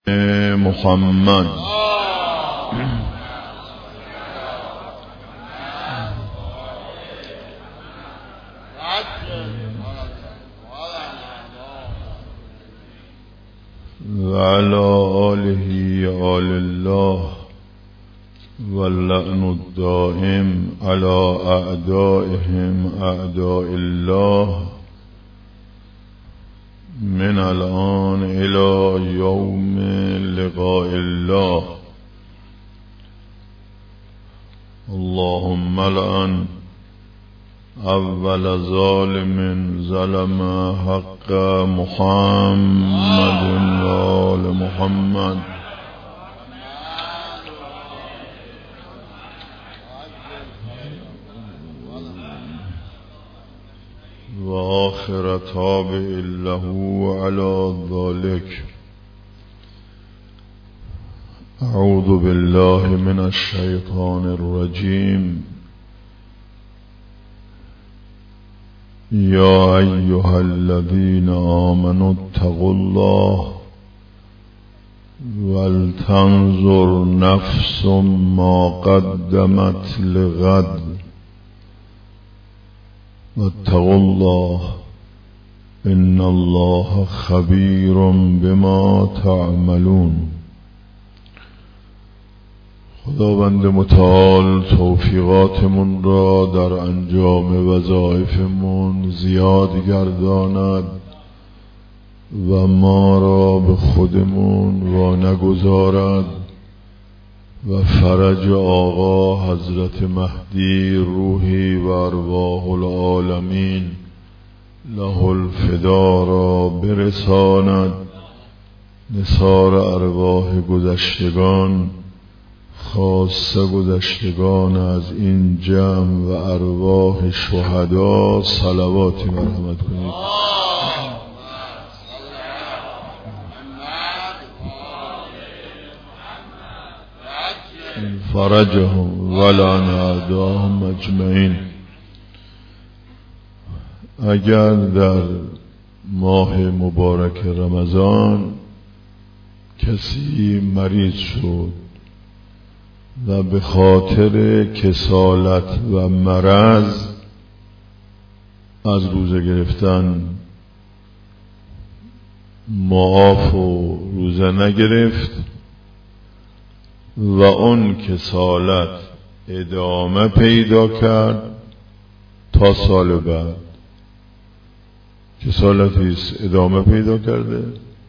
محمد وعلى آله آل الله واللعن الدائم على أعدائهم أعداء الله من الآن إلى يوم لقاء الله. اللهم لعن أول ظالم ظلم حق محمد وآل محمد وآخر تابع له على ذلك. أعوذ بالله من الشيطان الرجيم. يا أيها الذين آمنوا اتقوا الله ولتنظر نفس ما قدمت لغد واتقوا الله إن الله خبير بما تعملون. خداوند متعال توفیقاتمون را در انجام وظایفمون زیاد گرداند و ما را به خودمون وا نگذارد و فرج آقا حضرت مهدی روحی و ارواح العالمین له الفدا را برساند. نثار ارواح گذشتگان، خاصه گذشتگان از این جمع و ارواح شهدا صلواتی مرحمت کنید. فرجهم ولعن اعداءهم اجمعین. اگر در ماه مبارک رمضان کسی مریض شد و به خاطر کسالت و مرض از روزه گرفتن معاف و روزه نگرفت و اون کسالت ادامه پیدا کرد تا سال بعد، کسالتیست ادامه پیدا کرده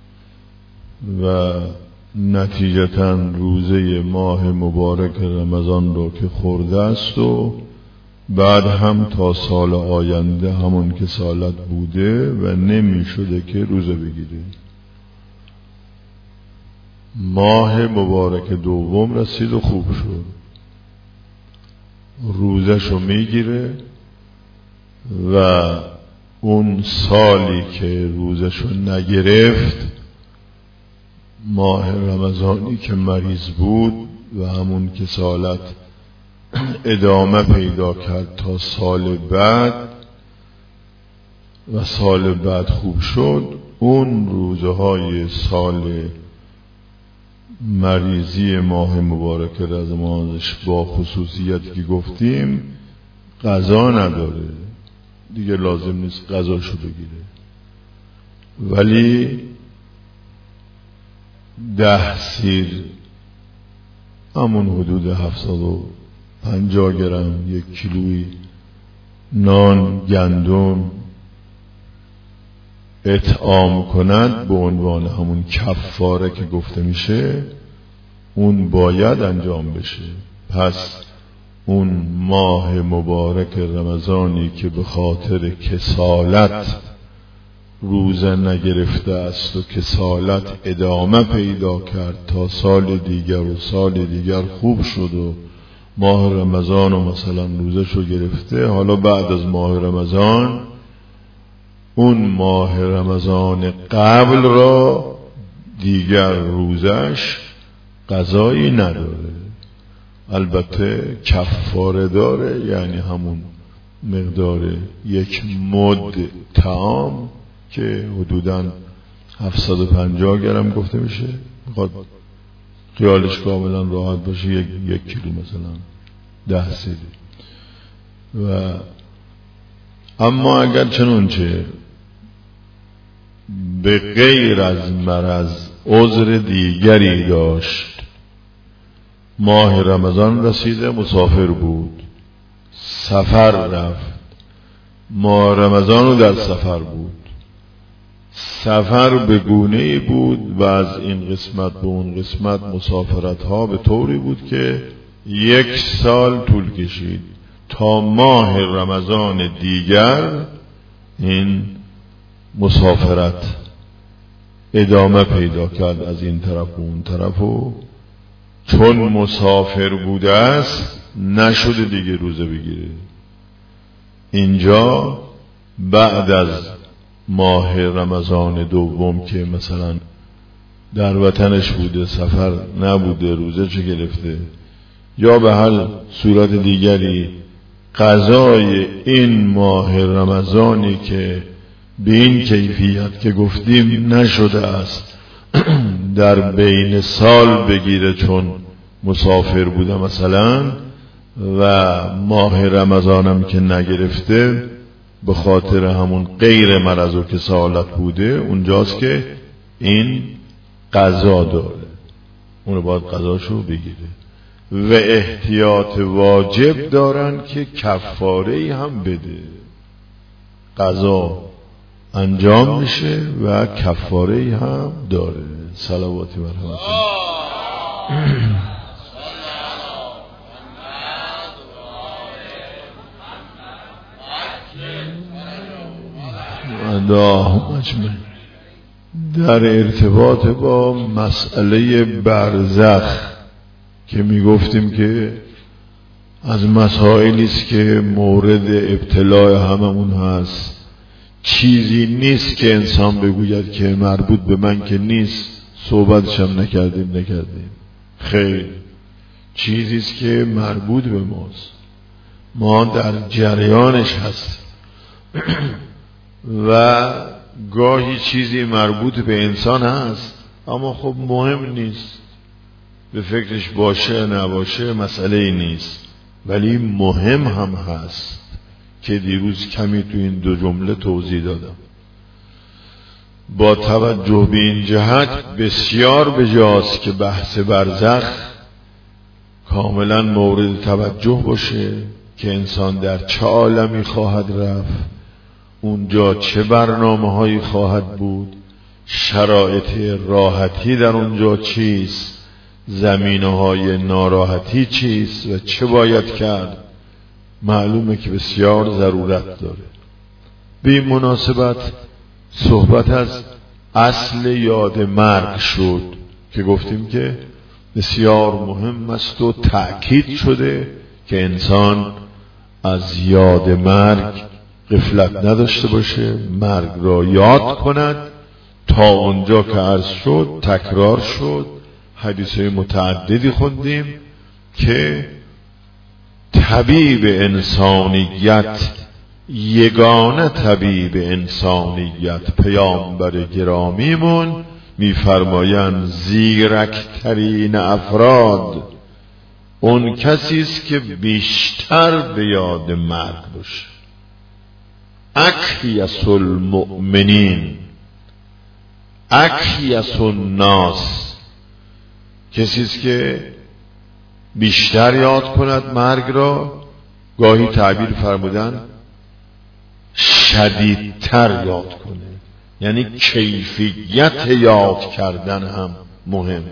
و نتیجتاً روزه ماه مبارک رمضان رو که خورده است و بعد هم تا سال آینده همون کسالت بوده و نمی شده که روزه بگیره. ماه مبارک دوم رسید و خوب شد، روزشو میگیره و اون سالی که روزشو نگرفت، ماه رمضانی که مریض بود و همون کسالت ادامه پیدا کرد تا سال بعد و سال بعد خوب شد، اون روزهای سال مریضی ماه مبارک رمضانش با خصوصیتی که گفتیم قضا نداره دیگه، لازم نیست قضاشو بگیره، ولی 10 سیر همون حدود 750 گرم 1 کیلویی نان گندم اطعام کند به عنوان همون کفاره که گفته میشه، اون باید انجام بشه. پس اون ماه مبارک رمضانی که به خاطر کسالت روزه نگرفته است و کسالت ادامه پیدا کرد تا سال دیگر و سال دیگر خوب شد و ماه رمضان و مثلا روزشو گرفته، حالا بعد از ماه رمضان اون ماه رمضان قبل را دیگر روزش قضایی نداره، البته کفاره داره، یعنی همون مقدار 1 مد طعام که حدوداً 750 گرم گفته میشه، میخواد خیالش کاملا راحت باشه یک کیلو مثلا 10 سیلی. و اما اگر چنانچه به غیر از مرض عذر دیگری داشت، ماه رمضان رسیده مسافر بود، سفر رفت، ماه رمضان رو در سفر بود، سفر به گونه‌ای بود و از این قسمت به اون قسمت مسافرت ها به طوری بود که 1 سال طول کشید تا ماه رمضان دیگر این مسافرت ادامه پیدا کرد از این طرف و اون طرف، و چون مسافر بوده است نشده دیگه روزه بگیره. اینجا بعد از ماه رمضان دوم که مثلا در وطنش بوده، سفر نبوده، روزه چه گرفته، یا به هر صورت دیگری قضای این ماه رمضانی که به این کیفیت که گفتیم نشده است در بین سال بگیره چون مسافر بوده مثلا، و ماه رمضانم که نگرفته به خاطر همون غیر مرض و کسالت بوده، اونجاست که این قضا داره، اونو باید قضاشو بگیره. و احتیاط واجب دارن که کفاره هم بده، قضا انجام میشه و کفاره هم داره. صلواتی و رحمت الله اجمعین. در ارتباط با مسئله برزخ که میگفتیم که از مسائلی است که مورد ابتلاء هممون هست، چیزی نیست که انسان بگوید که مربوط به من که نیست، صحبتش هم نکردیم. خیر، چیزی است که مربوط به ماست، ما در جریانش هستیم و گاهی چیزی مربوط به انسان هست اما خب مهم نیست، به فکرش باشه نباشه مسئله نیست، ولی مهم هم هست که دیروز کمی تو این 2 جمله توضیح دادم. با توجه به این جهت بسیار بجاست که بحث برزخ کاملا مورد توجه باشه که انسان در چه عالمی خواهد رفت، اونجا چه برنامه هایی خواهد بود، شرایط راحتی در اونجا چیست، زمینه های ناراحتی چیست و چه باید کرد. معلومه که بسیار ضرورت داره. به این مناسبت صحبت از اصل یاد مرگ شد که گفتیم که بسیار مهم است و تأکید شده که انسان از یاد مرگ غفلت نداشته باشه، مرگ را یاد کند. تا اونجا که عرض شد تکرار شد، حدیث متعددی خوندیم که طبیب انسانیت، یگانه طبیب انسانیت، پیامبر گرامیمون میفرمایند زیرکترین افراد اون کسی است که بیشتر به یاد مرگ باشه. اکیس المؤمنین، اکیس الناس، کسی است که بیشتر یاد کند مرگ را. گاهی تعبیر فرمودن شدیدتر یاد کنه، یعنی کیفیت یاد کردن هم مهم،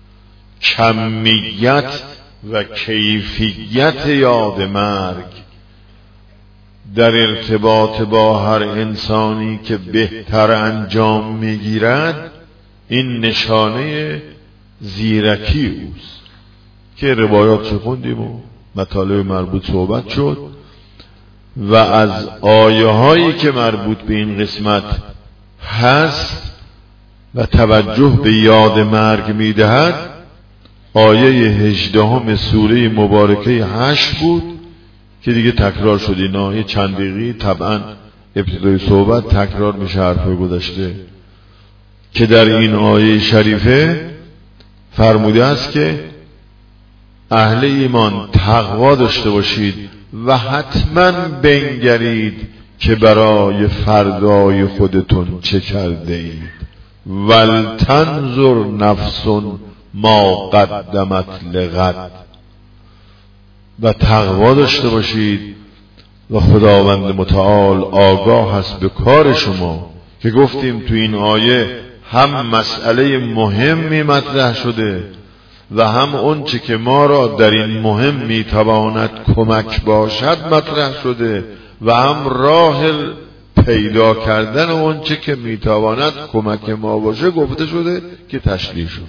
کمیت و کیفیت یاد مرگ در ارتباط با هر انسانی که بهتر انجام میگیرد، این نشانه زیرکی اوست که روایات خوندیم و مطالب مربوط صحبت شد. و از آیه هایی که مربوط به این قسمت هست و توجه به یاد مرگ میدهد، آیه 18 سوره مبارکه 8 بود که دیگه تکرار شد. اینا یه چند دقیقه طبعا ابتدای صحبت تکرار میشه حرفای گذشته، که در این آیه شریفه فرموده است که اهل ایمان تقوا داشته باشید و حتما بنگرید که برای فردای خودتون چه کرده اید. ولتنظر نفس ما قدمت لغد. و تقوا داشته باشید و خداوند متعال آگاه است به کار شما، که گفتیم تو این آیه هم مسئله مهمی مطرح شده و هم اون چه که ما را در این مهم میتواند کمک باشد مطرح شده و هم راه پیدا کردن اون چه که میتواند کمک ما باشه گفته شده که تشریح شد.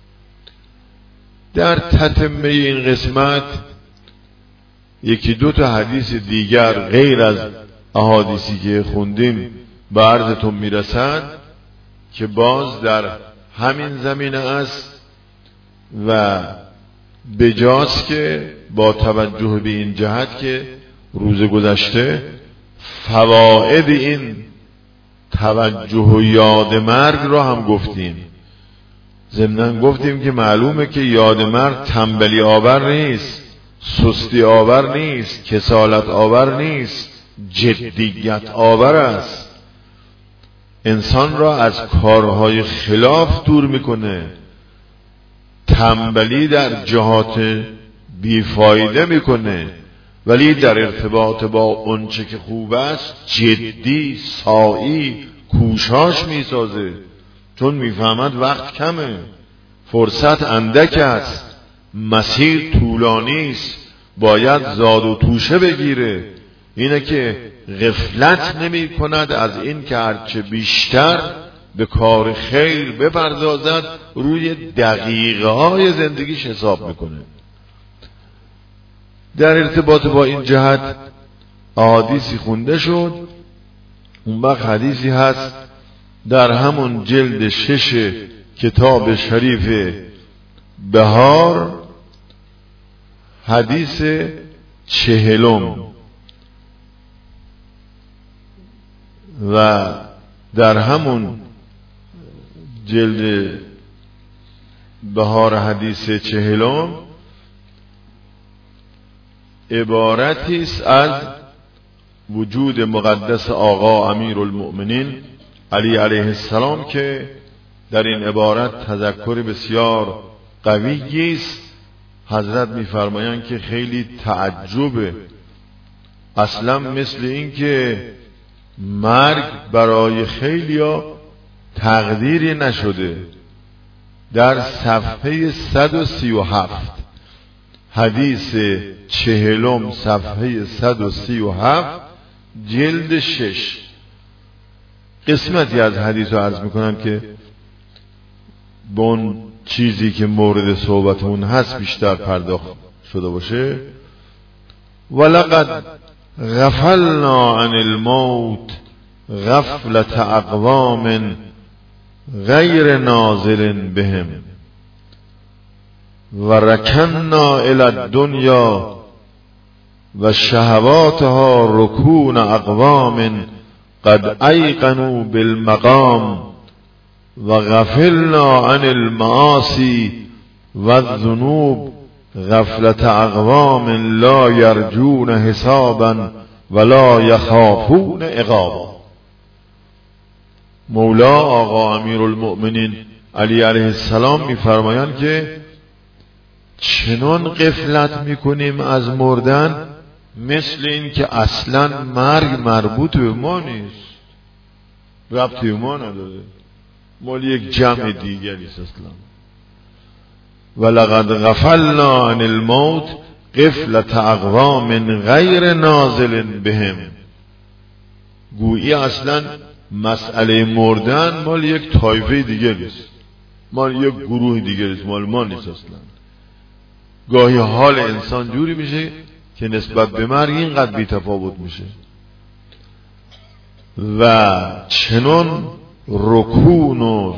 در تتمه این قسمت یکی دو تا حدیث دیگر غیر از احادیثی که خوندیم به عرضتون میرسند که باز در همین زمینه است و بجاست که با توجه به این جهت که روز گذشته فواید این توجه و یاد مرگ را هم گفتیم. ضمناً گفتیم که معلومه که یاد مرگ تنبلی آور نیست، سستی آور نیست، کسالت آور نیست، جدیت آور است. انسان را از کارهای خلاف دور میکنه، تنبلی در جهات بیفایده میکنه، ولی در ارتباط با اونچه که خوب است جدی، سعی، کوشاش میسازه، چون میفهمد وقت کمه، فرصت اندک است، مسیر طولانی است، باید زاد و توشه بگیره. اینه که غفلت نمی کند از این که هرچه بیشتر به کار خیر بپردازد، روی دقیقه های زندگیش حساب میکنه. در ارتباط با این جهت احادیثی خونده شد. اون وقت حدیثی هست در همون جلد 6 کتاب شریف بهار، حدیث 40 و در همون جلد بهار حدیث 40 عبارتی است از وجود مقدس آقا امیرالمؤمنین علی علیه السلام که در این عبارت تذکر بسیار قوی است. حضرت می‌فرمایند که خیلی تعجبه، اصلا مثل این که مرگ برای خیلیا تقدیری نشده. در صفحه 137 حدیث 40 صفحه 137 جلد 6 قسمتی از حدیث رو عرض میکنم که به اون چیزی که مورد صحبتمون هست بیشتر پرداخت شده باشه. ولقد غفلنا عن الموت غفلة اقوام غیر ناظر بهم و رکننا الی الدنیا و شهواتها رکون اقوام قد ایقنوا بالمقام و غفلنا عن المعاصی و الذنوب غفلة اقوام لا یرجون حسابا ولا یخافون عقابا. مولا آقا امیرالمؤمنین علی علیه السلام میفرمایند که چنان غفلت میکنیم از مردن مثل این که اصلا مرگ مربوط به ما نیست، ربطی به ما نداره، مال یک جمع دیگری است اصلا. ولقد غفلنا عن الموت غفلة اقوام غیر نازل بهم. گویی اصلا مسئله مردن مال یک طایفه دیگری است، مال یک گروه دیگری است، مال ما نیست اصلا. گاهی حال انسان جوری میشه که نسبت به مرگ اینقدر بی تفاوت میشه و چنان رکون و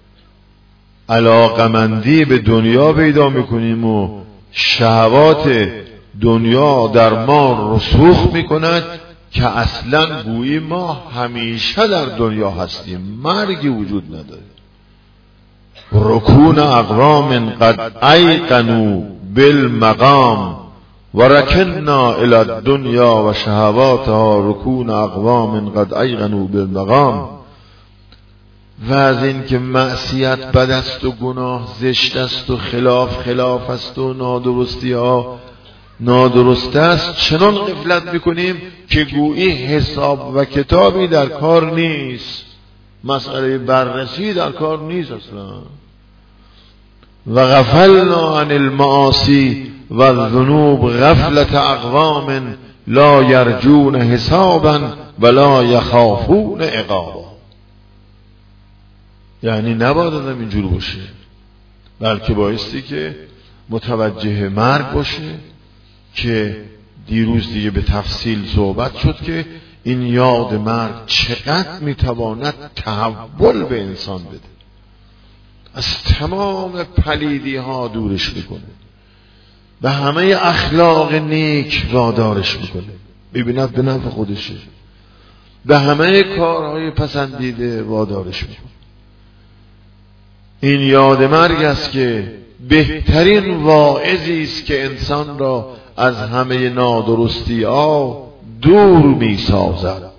علاقمندی به دنیا پیدا میکنیم و شهوات دنیا در ما رسوخ میکند که اصلا گویی ما همیشه در دنیا هستیم، مرگی وجود نداره. رکون اقوام قد ایقنوا بالمقام و رکنا الی الدنیا و شهواتها رکون اقوام قد ایقنوا بالمقام. و از این که معصیت بد است و گناه زشت است و خلاف است و نادرستی ها نادرست است، چنان غفلت میکنیم که گویی حساب و کتابی در کار نیست، مسئله بررسی در کار نیست اصلا. و غفلنا عن المعاصی و الذنوب غفلت اقوام لا یرجون حسابا ولا یخافون عقابا. یعنی نباید آدم اینجور باشه، بلکه بایستی که متوجه مرگ باشه که دیروز دیگه به تفصیل صحبت شد که این یاد مرگ چقدر میتواند تحول به انسان بده، از تمام پلیدی ها دورش میکنه، به همه اخلاق نیک وادارش میکنه، ببیند به نفع خودشه، به همه کارهای پسندیده وادارش میکنه. این یاد مرگ است که بهترین واعظی است که انسان را از همه نادرستی ها دور میسازد.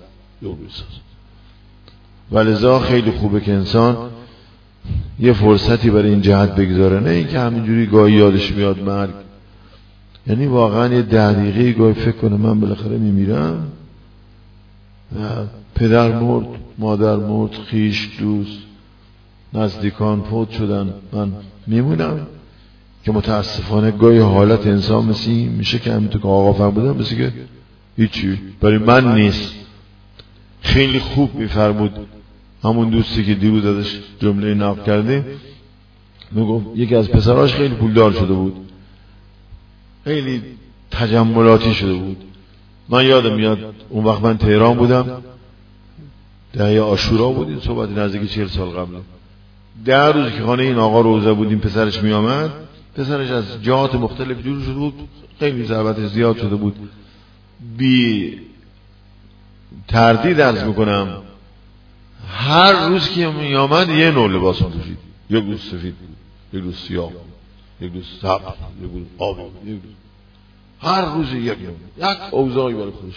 ولذا خیلی خوبه که انسان یه فرصتی برای این جهت بگذاره، نه اینکه همینجوری گاهی یادش میاد مرگ، یعنی واقعا یه دقیقه گاهی فکر کنه من بالاخره میمیرم، پدر مرد، مادر مرد، خیش، دوست، نزدیکان فوت شدن، من میمونم. که متاسفانه گاهی حالت انسان مثل این میشه که همینطور که آقا فرمودن مثل که هیچی برای من نیست. خیلی خوب میفرمود همون دوستی که دیروز ازش جمله نقل کردیم، میگفت یکی از پسراش خیلی پولدار شده بود، خیلی تجملاتی شده بود. من یادم میاد اون وقت من تهران بودم، دهه عاشورا بود، این صحبت نزدیک 40 سال قبل. 10 روز که خانه این آقا روزه بودیم، پسرش می آمد، پسرش از جهات مختلف جور شده بود، خیلی ضربتش زیاد شده بود. بی تردید عرض میکنم هر روز که می آمد یه نوع لباس می‌پوشید، یک روز سفید بود، یک روز سیاه، یک روز سبز، یک روز آبی، هر روز یک اوضاعی برای خودش.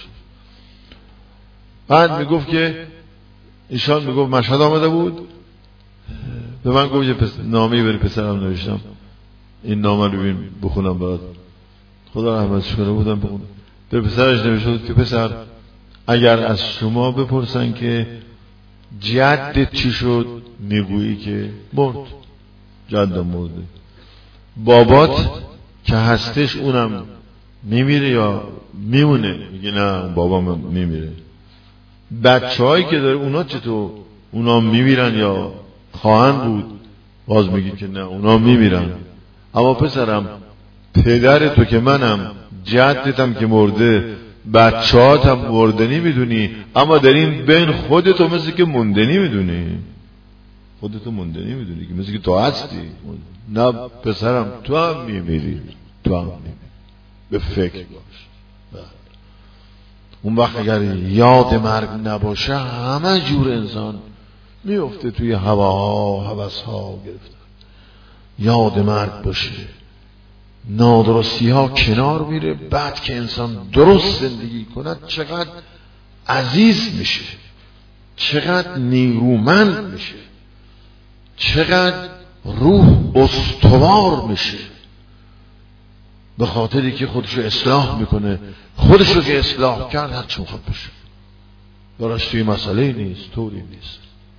بعد میگفت که ایشان میگفت مشهد آمده بود، به من گفت یه نامه‌ای برای پسرم نوشتم، این نامه رو ببین بخونم برات، خدا رحمتش کنه. بودم بخونم. به پسرش نوشته بود که پسر اگر از شما بپرسن که جدت چی شد، میگویی که مرد، جدم مرده. بابات که هستش اونم میمیره یا میمونه؟ میگه نه بابام میمیره. بچه‌هایی که داره اونا چطور؟ اونا میمیرن یا خواهند بود؟ باز میگی که نه اونا میمیرن. اما پسرم پدر تو که منم، جدتم که مرده، بچه‌هاتم مردنی میدونی، اما در این بین خودتو مثل که موندنی میدونی، خودتو موندنی میدونی که مثل که تو هستی. نه پسرم تو هم میمیری، تو هم میمیری، به فکر باش. اون وقت اگر یاد مرگ نباشه همه جور انسان میفته توی هواها، هوسها گرفته. یاد مرگ باشه، نادرستی ها کنار میره، بعد که انسان درست زندگی کند چقدر عزیز میشه، چقدر نیرومند میشه، چقدر روح استوار میشه، به خاطری که خودشو اصلاح میکنه. خودشو که اصلاح کرد هر چی میخواد بشه، براش توی مسئله نیست، طوری نیست.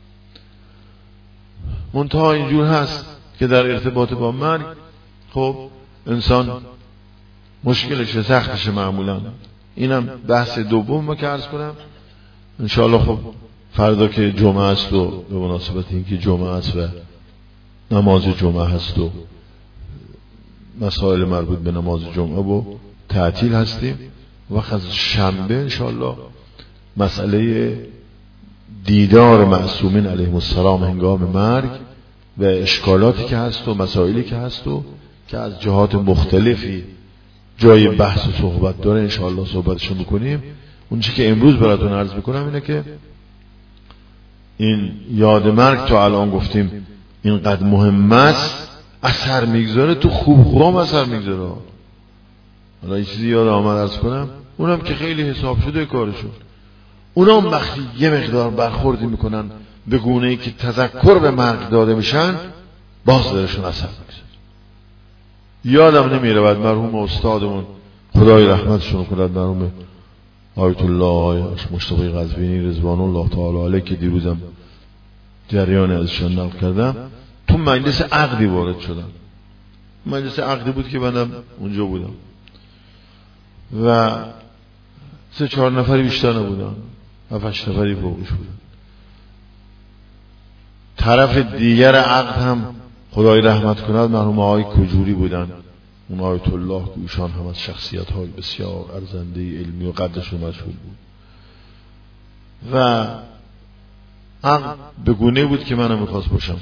منتها اینجور هست که در ارتباط با مرگ خب انسان مشکلش سختشه معمولا. اینم بحث دوم که عرض کنم انشاءالله. خب فردا که جمعه است و به مناسبت اینکه جمعه است و نماز جمعه هست و مسائل مربوط به نماز جمعه و تعطیل هستیم. وقت از شنبه انشاءالله مسئله دیدار معصومین علیهم السلام هنگام مرگ و اشکالاتی که هست و مسائلی که هست و که از جهات مختلفی جای بحث و صحبت داره انشاءالله صحبتشون بکنیم. اون چی که امروز براتون عرض میکنم اینه که این یاد مرگ تا الان گفتیم اینقدر مهم است اثر میگذاره، تو خوب اثر میگذاره. حالا یه چیزی یاد آمد عرض کنم، اونم که خیلی حساب شده کارشون، اونام وقتی یه مقدار برخوردی میکنن به گونه‌ای که تذکر به مرگ داده میشن، باز دارشون اثر میگذاره. یادم نمیره بعد مرحوم استادمون خدای رحمتشون کند، مرحوم آیت الله مصطفی قزوینی رضوان الله تعالی علیه که دیروزم جریان ازشان نقل کردم، تو مجلس عقدی وارد شدم. مجلس عقدی بود که منم اونجا بودم و 3-4 نفری بیشتر نبودن، 7-8 نفری فوقش بودن. طرف دیگر عقد هم خدای رحمت کند مرحوم آقای کجوری بودن، اون آیت الله که ایشان هم از شخصیت های بسیار ارزنده علمی و قدرشون مشهور بود و عقد به گونه بود که منم میخواست باشم.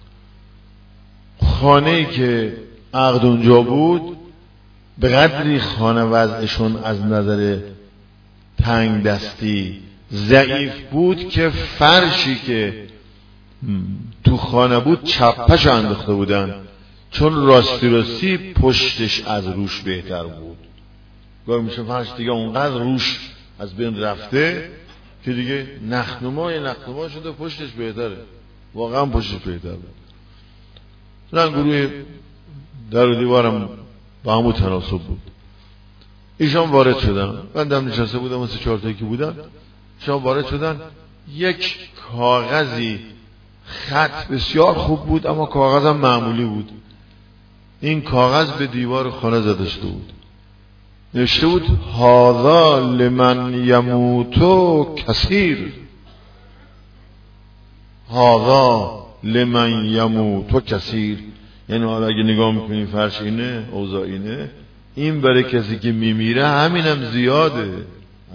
خانه‌ای که عقد اونجا بود به قدری خانه وضعشون از نظر تنگ دستی ضعیف بود که فرشی که تو خانه بود چپش انداخته بودن، چون راستی پشتش از روش بهتر بود. گاهی میشه فرش دیگه اونقدر روش از بین رفته که دیگه نخنما شده، پشتش بهتره، واقعا پشتش بهتره. چون گروه در و دیوارم با همون تناسب بود. ایشان وارد شدن، من دم نشسته بودم، مثل 4 تایی که بودن. ایشان وارد شدن، یک کاغذی خط بسیار خوب بود اما کاغذم معمولی بود. این کاغذ به دیوار خانه زده شده بود، نوشته بود هذا لمن یموت کثیر، هذا لمن یموت کثیر. یعنی حالا اگه نگاه میکنی فرش اینه، اوضاع اینه، این برای کسی که میمیره همینم زیاده.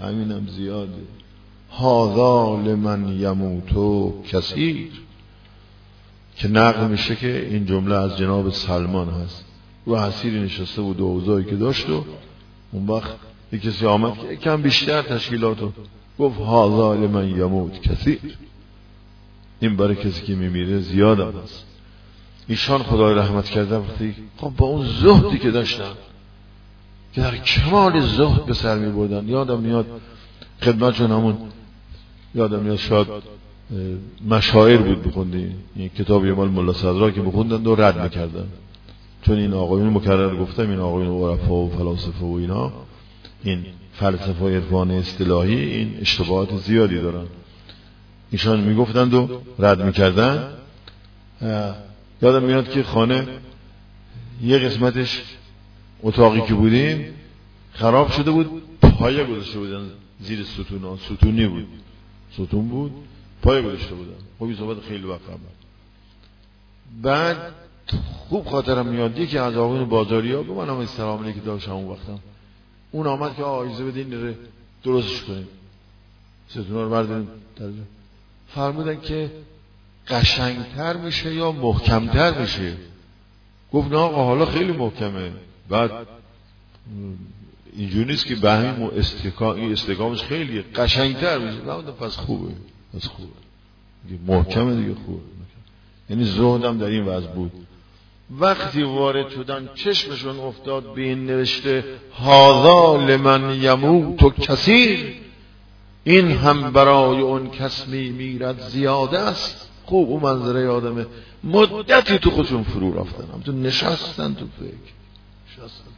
هذا لمن یموت کثیر، که نقل میشه که این جمله از جناب سلمان هست. رو حسیری نشسته بود و اوضاعی که داشت و اون وقت یک کسی آمد که کم بیشتر تشکیلاتو گفت هذا لمن یموت کثیر، این برای کسی که میمیره زیاد هست. ایشان خدای رحمت کرده وقتی خب با اون زهدی که داشتن که در کمال زهد به سر می بردن، یادم میاد خدمتشون همون، یادم میاد شاید مشاعر بود بخوندی، این کتابی مال ملا صدرا که بخوندن و رد میکردن، چون این آقایون مکرر گفتم، این آقایون عرفا و فلاسفه و اینا، این فلسفه و عرفان اصطلاحی این اشتباهات زیادی دارن. ایشان میگفتند و رد میکردن. یادم میاد که خانه یه قسمتش اتاقی که بودیم خراب شده بود، پایه گذاشته بودن زیر ستون، ستونی بود، ستون بود، پایه گذاشته بودن. خب این صحبت خیلی وقت قبل. بعد خوب خاطرم میاد یکی از آقایون بازاری ها، من هم استرام علیکی داشتم اون وقتم، اون آمد که آیزه بدین درستش کنیم، ستون ها رو برداریم. فرمودن که قشنگتر میشه یا محکمتر میشه؟ گفت نه آقا حالا خیلی محکمه. بعد اینجوری نیست که بهیم و استحکامش خیلی قشنگتر میشه. نه پس خوبه، پس خوبه، محکمه دیگه، خوبه. یعنی زهدم در این وضع بود. وقتی وارد شدن چشمشون افتاد به این نوشته هذا لمن یموت کثیر، این هم برای اون کس میمیرد زیاده است. خوب اون منظره آدمه، مدتی تو خودشون فرو رفتن، همچون نشستن تو فکر، نشستن.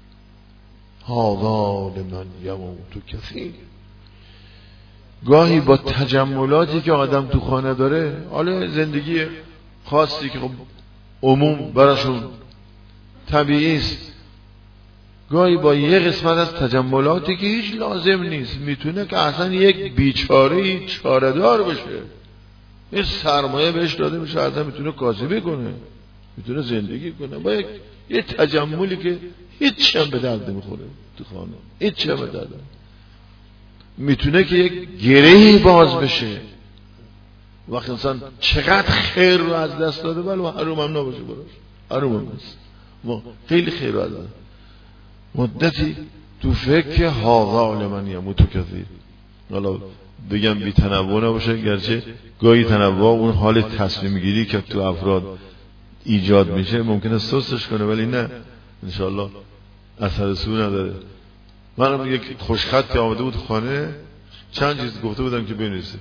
هذا لمن یموت کثیر. گاهی با تجملاتی که آدم تو خانه داره، حالا زندگی خاصی که خب عموم براشون طبیعی است، گاهی با یه قسمت از تجملاتی که هیچ لازم نیست میتونه که اصلا یک بیچاره چاره‌دار بشه، این سرمایه بهش داده میشه، اصلا میتونه کاسبی کنه، میتونه زندگی کنه، با یه تجملی که هیچ هم به درد نمیخوره تو خانه، هیچ هم به درد میتونه که یک گرهی باز بشه. وقتی انسان چقدر خیر رو از دست داده، ولی حروم هم نباشه براش، حروم هم نیست، خیلی خیر رو از دست مدتی تو فکر هذا لمن یموت کثیر. حالا بگم بی تنوع نباشه، گرچه گاهی تنوع اون حال تصمیم گیری که تو افراد ایجاد میشه ممکنه سستش کنه، ولی نه انشالله اثر سو نداره. من یک خوشخطی آمده بود خانه، چند چیز گفته بودم که بنویسه.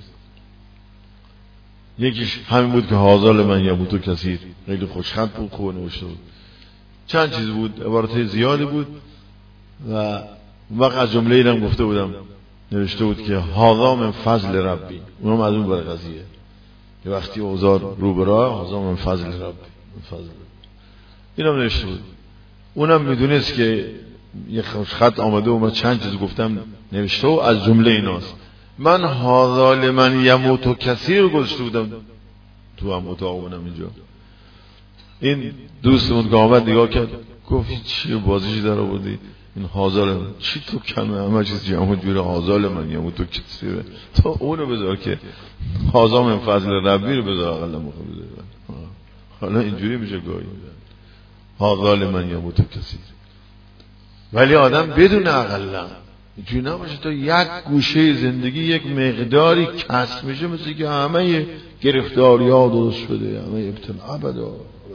یکیش همین بود که حاضر من یموت کثیر، خیلی خوشخط بود، خوب نوشته بود. چند چیز بود، عبارت زیادی بود و وقت از جمله اینم گفته بودم، نوشته بود که هذا من فضل ربی، اونم از اون برای قضیه که وقتی اوضاع رو به راه، هذا من فضل ربی، اینم نوشته بود. اونم میدونست که یه خط آمده و من چند چیز گفتم نوشته و از جمله ایناست. من هذا لمن یموت کثیر گذاشته بودم تو هم اتاقمونم اینجا. این دوستمون که آمد نگاه کرد گفت چیه بازیشی در آوردی، این هازال چی تو کمه، همه چیز جمع جوره هازال من یموت کثیره، تو اونو بذار که هازا من فضل ربی رو بذار اقل مخواه بذار. حالا اینجوری میشه گاهی هازال من یموت کثیر، ولی آدم بدون اقلا اینجوری نباشه تا یک گوشه زندگی یک مقداری کسب میشه، مثل که همه گرفتاری ها درست بده، همه ابتلا ابدا.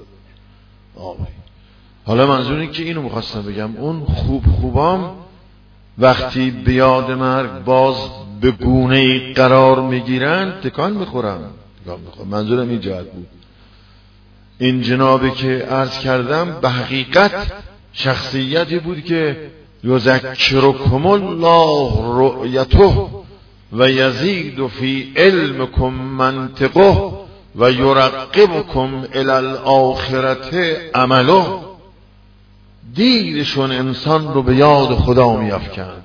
حالا منظور این که اینو میخواستم بگم، اون خوبام وقتی به یاد مرگ باز به گونه‌ای قرار میگیرن تکان میخورن. منظورم این جهت بود. این جنابی که عرض کردم به حقیقت شخصیتی بود که یذکرکم الله رؤیته و یزید فی علمکم منطقه و یرقبکم الی الاخرة عمله. دیدشون انسان رو به یاد خدا می افکند،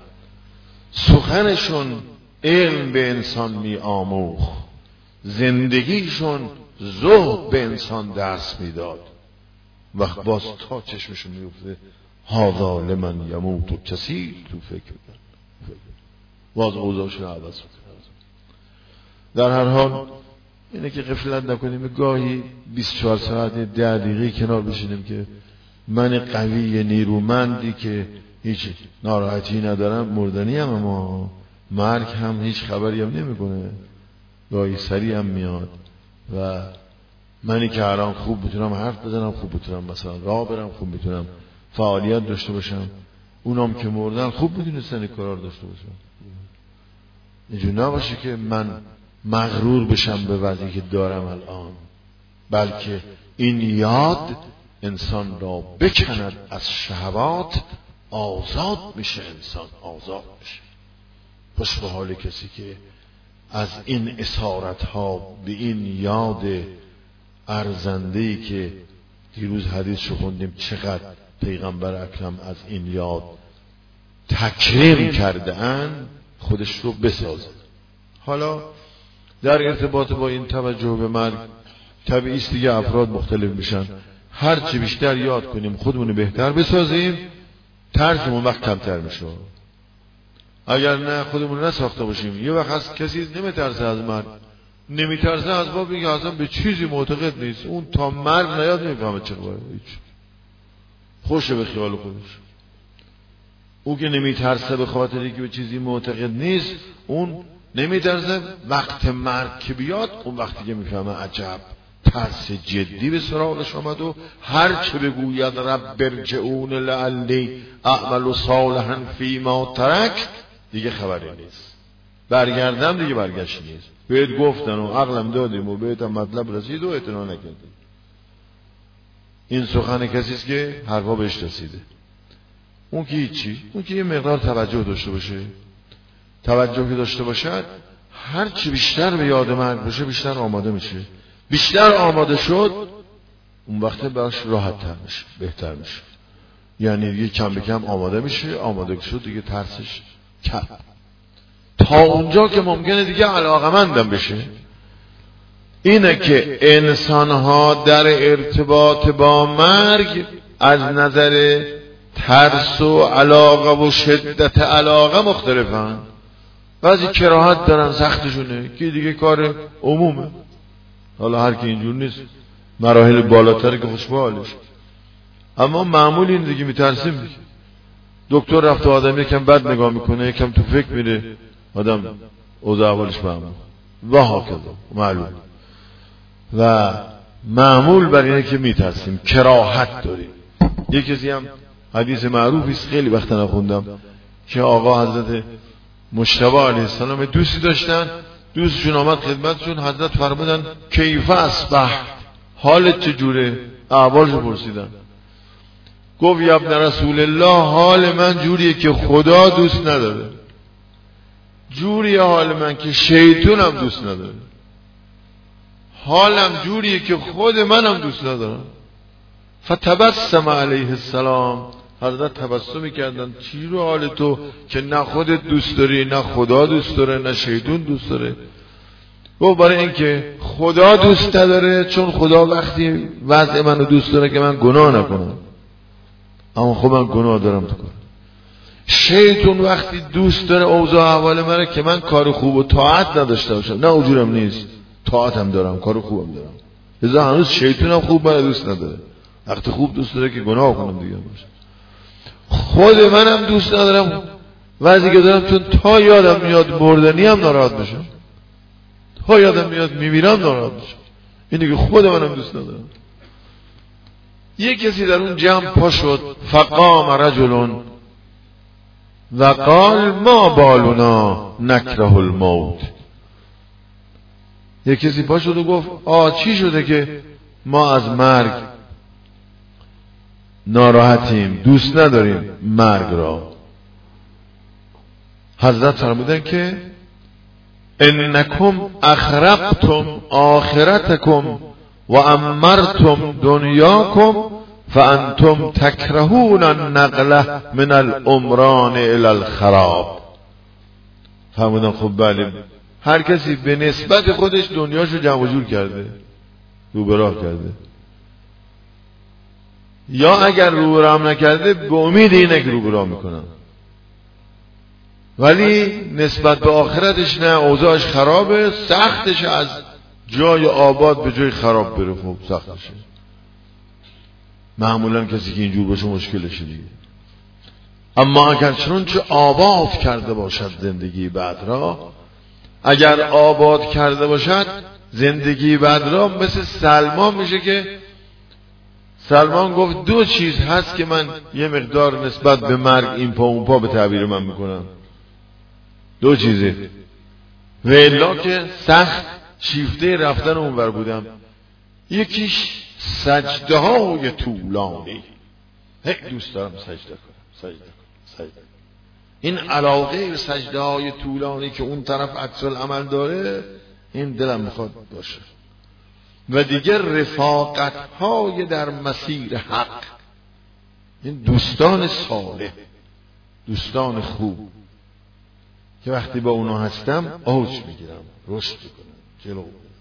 سخنشون علم به انسان می آموخت، زندگیشون زهد به انسان درس می داد. وقت باز تا چشمشون می افته هذا لمن یموت کثیر، تو فکر کن باز اوضاعشون عوض میکنه. در هر حال اینه که غفلت نکنیم، گاهی 24 ساعت 10 دقیقه کنار بشینیم که من قوی نیرومندی که هیچ ناراحتی ندارم، مردنی هم، اما مرگ هم هیچ خبری هم نمیکنه، گاهی سریع هم میاد و منی که الان خوب بتونم حرف بزنم، خوب بتونم مثلا راه برم، خوب میتونم فعالیت داشته باشم، اونام که مردن خوب میدونستن کار داشته باشم. اینجور نباشه که من مغرور بشم به وضعی که دارم الان، بلکه این یاد انسان را بکند از شهوات، آزاد میشه، انسان آزاد میشه. خوش به حال کسی که از این اسارت ها به این یاد ارزنده‌ای که دیروز حدیثشو خوندیم چقدر پیغمبر اکرم از این یاد تکریم کرده اند، خودش رو بسازه. حالا در ارتباط با این توجه به مرگ طبیعی است دیگه، افراد مختلف میشن. هر چی بیشتر یاد کنیم خودمون بهتر بسازیم، ترسمون وقت کمتر میشه. اگر نه خودمون نساخته باشیم، یه وقت از کسی نمیترسه از مرگ، نمیترسه از باب اینکه اصلا به چیزی معتقد نیست، اون تا مرگ نیاد نمیفهمه چه باید، هیچ خوشه به خیال خودش. اون که نمیترسه به خاطری که به چیزی معتقد نیست، اون نمیترسه وقت مرگ که بیاد، اون وقتی که میفهمه عجب ترس جدی به سراغش آمد و هر چه بگوید رب ارجعون لعلی اعمل صالحا فیما ترک، دیگه خبری نیست، برگردم دیگه برگشت نیست. بهت گفتن و عقلم دادیم و بهت مطلب رسید و اعتنا نکردیم. این سخن کسی است که حرفا بهش رسیده. اون که هیچی، اون که یه مقدار توجه داشته باشه، توجه که داشته باشد، هر چی بیشتر به یاد مرگ باشه بیشتر آماده میشه. بیشتر آماده شد اون وقت براش راحت تر میشه، بهتر میشه. یعنی یه کم به کم آماده میشه، آماده شد دیگه ترسش کم، تا اونجا که ممکنه دیگه علاقمندم بشه. اینه که انسانها در ارتباط با مرگ از نظر ترس و علاقه و شدت علاقه مختلفن. بعضی کراهت دارن، سختشونه، که دیگه کار عمومه. حالا هر کی اینجور نیست، مراحل بالاتر که خوشبالش، اما معمول این دیگه میترسیم دیگه. دکتر رفت و آدم یکم بد نگاه میکنه، یکم تو فکر میره، آدم اوضاع احوالش معمول و هاکذا معلوم. و معمول بر اینه که میترسیم، کراهت داریم. یک کسی هم حدیث معروفی است خیلی وقت نخوندم که آقا حضرت مجتبی علیه السلام دوستی داشتن، دوستشون آمد خدمتشون، حضرت فرمودن کیف اصبح، حالت چجوره؟ احوالشو پرسیدن. گفت یا ابن رسول الله حال من جوریه که خدا دوست نداره، جوریه حال من که شیطونم دوست نداره، حالم جوریه که خود منم دوست ندارم. فتبسم علیه السلام، حضرت تبسمی کردن چی رو حال تو که نه خودت دوست داری، نه خدا دوست داره، نه شیطون دوست داره؟ گفت برای اینکه خدا دوست نداره، چون خدا وقتی وضع منو دوست داره که من گناه نکنم، اما خب من گناه دارم تو کنم. شیطون وقتی دوست داره اوضاع احوال منه که من کار خوب و طاعت نداشته باشم، نه اجورم نیست، طاعتم دارم، کار خوبم دارم، لذا هنوز شیطونم خوب منو دوست نداره. وقتی خوب دوست داره که گناه کنم دیگه باشه. خود منم دوست ندارم وضعی که دارم، چون تا یادم میاد مردنی هم ناراحت بشم، تا یادم میاد میمیرم ناراحت بشم. اینه که خود منم دوست ندارم. یک کسی در اون جمع پا شد، فقام رجل و قال ما بالنا نکره الموت. یک کسی پا شد و گفت چی شده که ما از مرگ ناراحتیم، دوست نداریم مرگ را؟ حضرت فرمودن که انکم اخرقتم آخرتکم و امرتم دنیاکم فانتم تکرهون النقله من العمران الى الخراب. فرمودن خب بله، هر کسی به نسبت خودش دنیاشو جمع و جور کرده، رو به راه کرده، یا اگر رو به راه نکرده به امید اینه که رو به راه میکنن، ولی نسبت به آخرتش نه، اوضاعش خرابه، سختش از جای آباد به جای خراب بره، خب سختشه. معمولا کسی که اینجور باشه مشکلشه دیگه. اما اگر چنانچه آباد کرده باشد زندگی بعد را، اگر آباد کرده باشد زندگی بعد را، مثل سلمان میشه که سلمان گفت دو چیز هست که من یه مقدار نسبت به مرگ این پا اون پا به تعبیر من میکنم، دو چیزه، و الا که سخت شیفته رفتن اونور بودم. یکیش سجده های طولانی، دوست دارم سجده کنم. این علاقه به سجده های طولانی که اون طرف عکس العمل داره، این دلم میخواد باشه. و دیگر رفاقت های در مسیر حق، این دوستان صالح، دوستان خوب که وقتی با اونا هستم اوج میگیرم، رشد میکنم، جلو.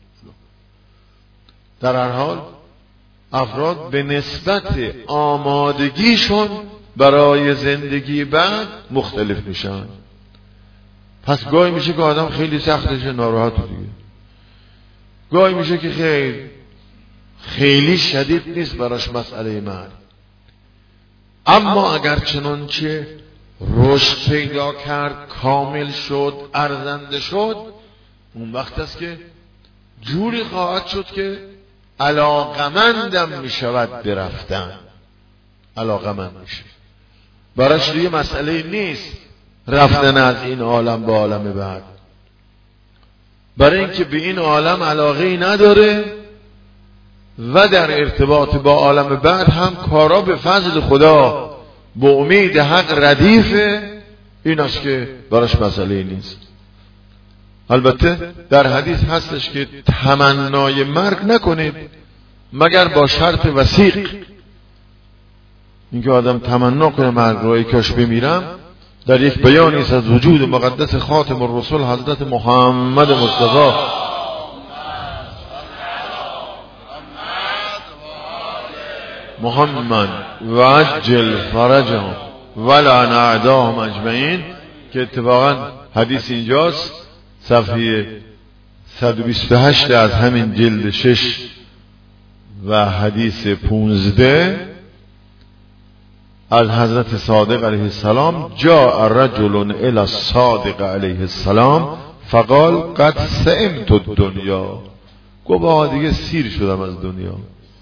در هر حال افراد به نسبت آمادگیشون برای زندگی بعد مختلف میشن. پس گاهی میشه که آدم خیلی سختشه، ناراحت دیگه، گاهی میشه که خیلی شدید نیست براش مسئله مرگ. اما اگر چنانچه رشد پیدا کرد، کامل شد، ارزنده شد، اون وقت است که جوری خواهد شد که علاقمندم میشود برفتن، علاقمند میشه. براش دیگه مسئله نیست رفتن از این عالم به عالم بعد، برای اینکه به این عالم علاقه‌ای نداره و در ارتباط با عالم بعد هم کارا به فضل خدا به امید حق ردیفه. این است که براش مسئله نیست. البته در حدیث هستش که تمنای مرگ نکنید مگر با شرط وثیق. اینکه آدم تمنا کنه مرگ رو، ای کاش بمیرم، در یک بیانی است از وجود مقدس خاتم الرسول حضرت محمد مصطفی محمد و عجل فرجهم ولعن اعداهم اجمعین، که اتفاقا حدیث اینجاست، صفحه 128 از همین جلد 6 و حدیث 15 از حضرت صادق علیه السلام: جاء رجل الی الصادق علیه السلام فقال قد سئمت الدنیا، گفت دیگه سیر شدم از دنیا.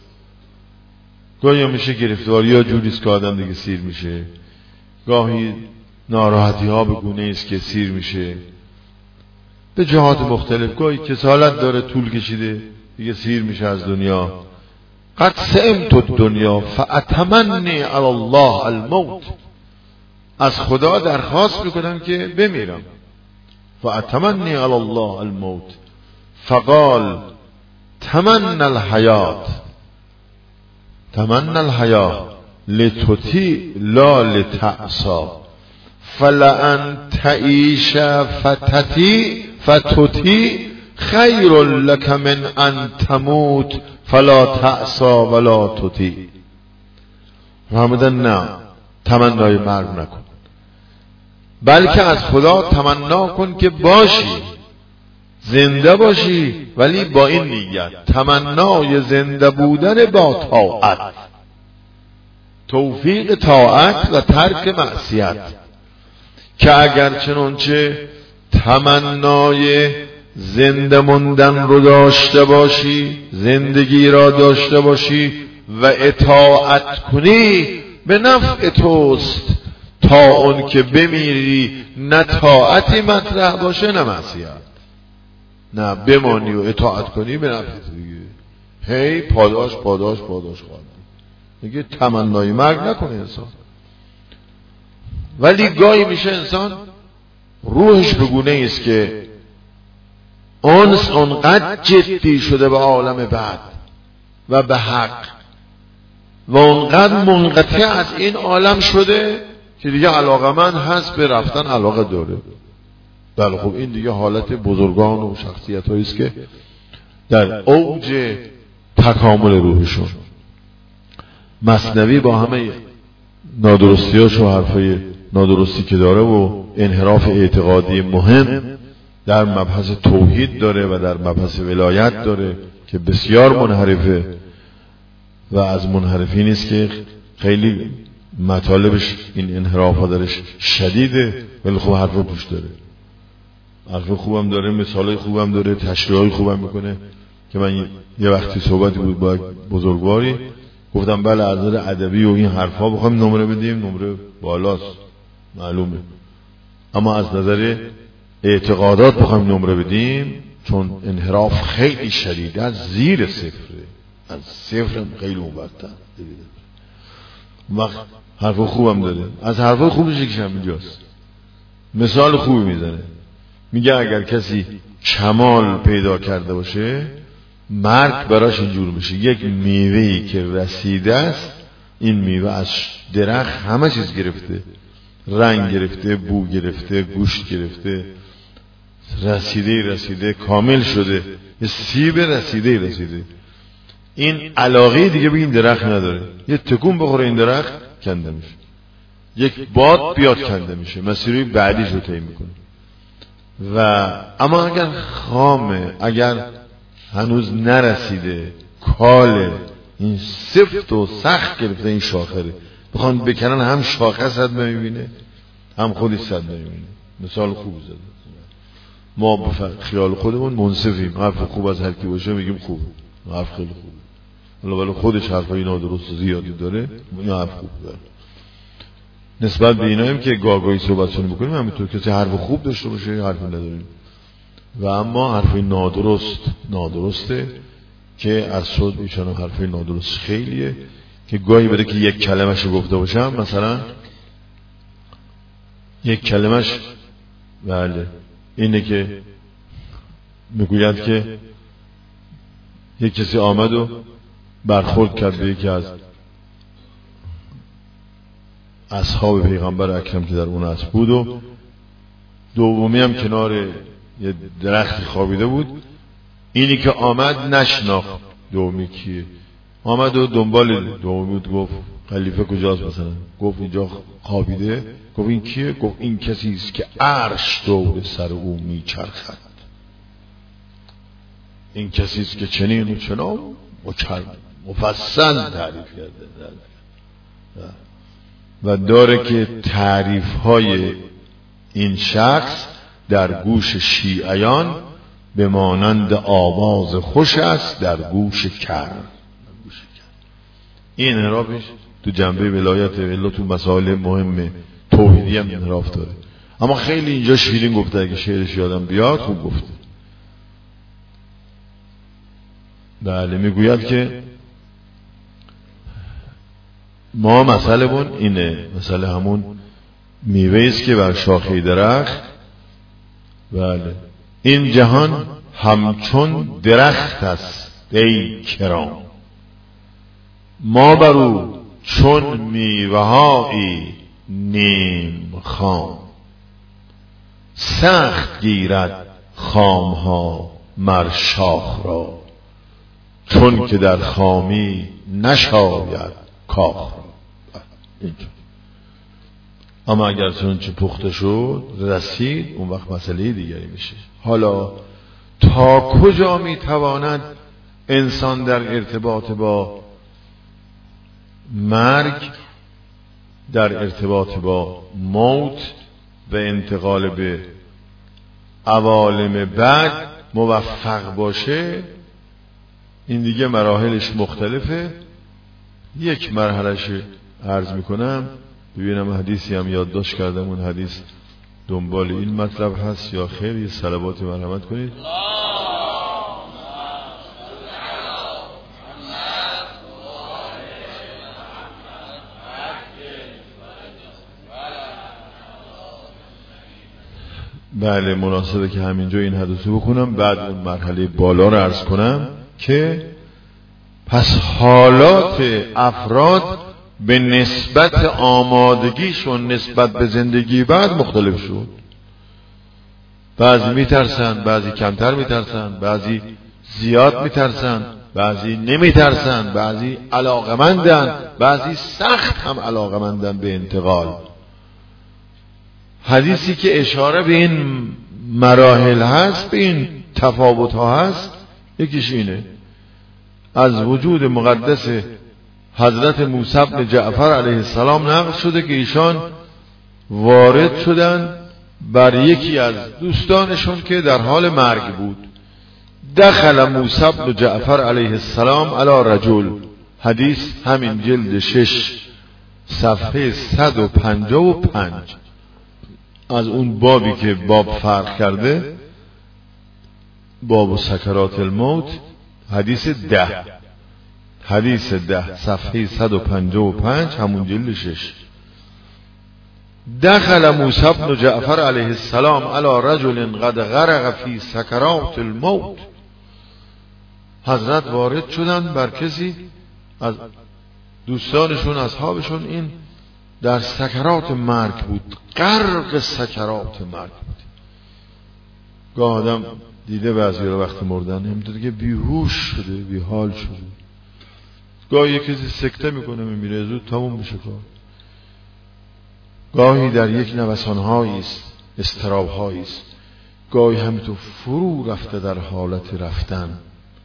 گاهی میشه گرفتاری یا جوریست که آدم دیگه سیر میشه، گاهی ناراحتی ها به گونه است که سیر میشه به جهات مختلف، گاهی کسالت داره طول کشیده دیگه سیر میشه از دنیا. قد سئمت الدنیا فاتمنی علی الله الموت، از خدا درخواست میکنم که بمیرم. فاتمنی علی الله الموت فقال تمنى الحیات، تمنى الحیات لتطیع لا لتعصى، فلان تعیش فتطیع خیر لك من ان تموت فلا تعصى ولا تطیع. فهمیدن نه تمنای مرگ نکن، بلکه از خدا تمنا کن که باشی، زنده باشی، ولی با این نیت، تمنای زنده بودن با طاعت، توفیق طاعت و ترک معصیت، که اگر چنانچه تمنای زنده موندن رو داشته باشی، زندگی را داشته باشی و اطاعت کنی به نفع توست، تا اون که بمیری نه طاعتی مطرح باشه نه معصیت، نه بمانی و اطاعت کنی به نفع دیگه، هی پاداش پاداش پاداش خواهد دیگه. تمنای مرگ نکنه انسان. ولی گاهی میشه انسان روحش بگونه است که انس اونقدر جدی شده به عالم بعد و به حق و اونقدر منقطع از این عالم شده که دیگه علاقمند هست به رفتن، علاقه داره. بله خب این دیگه حالت بزرگان و شخصیت هایی است که در اوج تکامل روحشون. مثنوی با همه نادرستیاش و حرفای نادرستی که داره و انحراف اعتقادی مهم در مبحث توحید داره و در مبحث ولایت داره که بسیار منحرفه و از منحرفی نیست که خیلی مطالبش این انحراف ها درش شدیده، ولی خب حرف توش داره، حرف خوبم داره، مثالای خوبم داره، تشریحای خوبم میکنه. که من یه وقتی صحبتی بود با بزرگواری گفتم بله از نظر ادبی و این حرفا بخوایم نمره بدیم نمره بالاست معلومه، اما از نظر اعتقادات بخوایم نمره بدیم چون انحراف خیلی شدیده، از زیر صفره، از صفر خیلی مبتر. وقت حرف خوبم داره، از حرف خوبش یکیش هم اینجاست. مثال خوبی میزنه، میگه اگر کسی کمال پیدا کرده باشه مرگ براش اینجور میشه، یک میوهی که رسیده است، این میوه از درخت همه چیز گرفته، رنگ گرفته، بو گرفته، گوشت گرفته، رسیده کامل شده، یه سیب رسیده. این علاقه دیگه به این درخت نداره، یه تکون بخوره این درخت کنده میشه، یک باد بیاد کنده میشه، مسیری بعدیش رو طی میکنه. و اما اگر خامه، اگر هنوز نرسیده، کاله، این سفت و سخت گرفته این شاخره، بخوان بکنن هم شاخه صد نمیبینه هم خودی صد نمیبینه. مثال خوب زده. ما به خیال خودمون منصفیم، حرف خوب از هر کی باشه میگیم خوبه، حرف خیلی خوبه، ولی خودش حرفای نادرست و زیادی داره، این حرف خوب داره. نسبت به ایناییم که گاهی صحبتشون میکنیم همینطور، کسی حرف خوب داشته باشه حرفی نداریم، و اما حرفی نادرسته که از صد ایشان حرفی نادرست خیلیه که گاهی بده که یک کلمه‌شو گفته باشم، مثلا یک کلمه‌ش بله اینه که میگوید که یک کسی آمد و برخورد کرد به یکی از اصحاب پیغمبر اکرم که در اون اسب بود و دومی هم کنار یه درختی خوابیده بود. اینی که آمد نشناخت دومی کیه، آمد و دنبال دومی بود، گفت خلیفه کجاست مثلا، گفت اینجا خوابیده، گفت این کیه، گفت این کسی است که عرش دور سر او میچرخد، این کسی است که چنین و چنان مفصل تعریف کرده و داره که تعریف های این شخص در گوش شیعیان به مانند آواز خوش است در گوش کر. این انحرافش تو جنبه ولایت الا تو مسائل مهم توحیدی هم انحراف داره، اما خیلی اینجا شیرین گفته، اگه شعرش یادم بیاد خوب گفته. بله، میگوید که ما مسئله‌مون اینه، مسئله همون میوه است که بر شاخه درخت. بله، این جهان همچون درخت است ای کرام، ما بر او چون میوه‌هایی نیم خام، سخت گیرد خامها مر شاخ را، چون که در خامی نشاید کاخ را. اما اگر چنانچه پخته شد رسید، اون وقت مسئله دیگری میشه. حالا تا کجا میتواند انسان در ارتباط با مرگ، در ارتباط با موت و انتقال به عوالم بعد موفق باشه؟ این دیگه مراحلش مختلفه. یک مرحلهش عرض میکنم، ببینم حدیثی هم یادداشت کردم، اون حدیث دنبال این مطلب هست یا خیر. یه صلوات مرحمت کنید. بله، مناسبه که همینجا این حدیثو بکنم، بعد اون مرحله بالا رو عرض کنم که پس حالات افراد به نسبت آمادگیشون نسبت به زندگی بعد مختلف شد. بعضی میترسن، بعضی کمتر میترسن، بعضی زیاد میترسن، بعضی نمیترسن، بعضی علاقمندن، بعضی سخت هم علاقمندن به انتقال. حدیثی که اشاره به این مراحل هست، به این تفاوت ها هست، یکیش اینه: از وجود مقدس حضرت موسی بن جعفر علیه السلام نقل شده که ایشان وارد شدن بر یکی از دوستانشون که در حال مرگ بود. دخل موسی بن جعفر علیه السلام علی رجل. حدیث همین جلد 6 صفحه 155 از اون بابی که باب فرق کرده، باب سکرات الموت، حدیث 10 صفحه 155 همون جلد 6. دخل موسی بن جعفر علیه السلام علی رجل قد غرق فی سکرات الموت. حضرت وارد شدن بر کسی از دوستانشون، اصحابشون، این در سکرات مرگ بود، غرق سکرات مرگ بود. گاه آدم دیده بعضی رو وقتی مردن همینطور که بیهوش شده، بیحال شده. گاهی کسی سکته میکنه میمیره، زود تموم میشه کار. گاهی در یک نوسانهایی است، اضطرابهایی است. گاهی همینطور فرو رفته در حالت رفتن،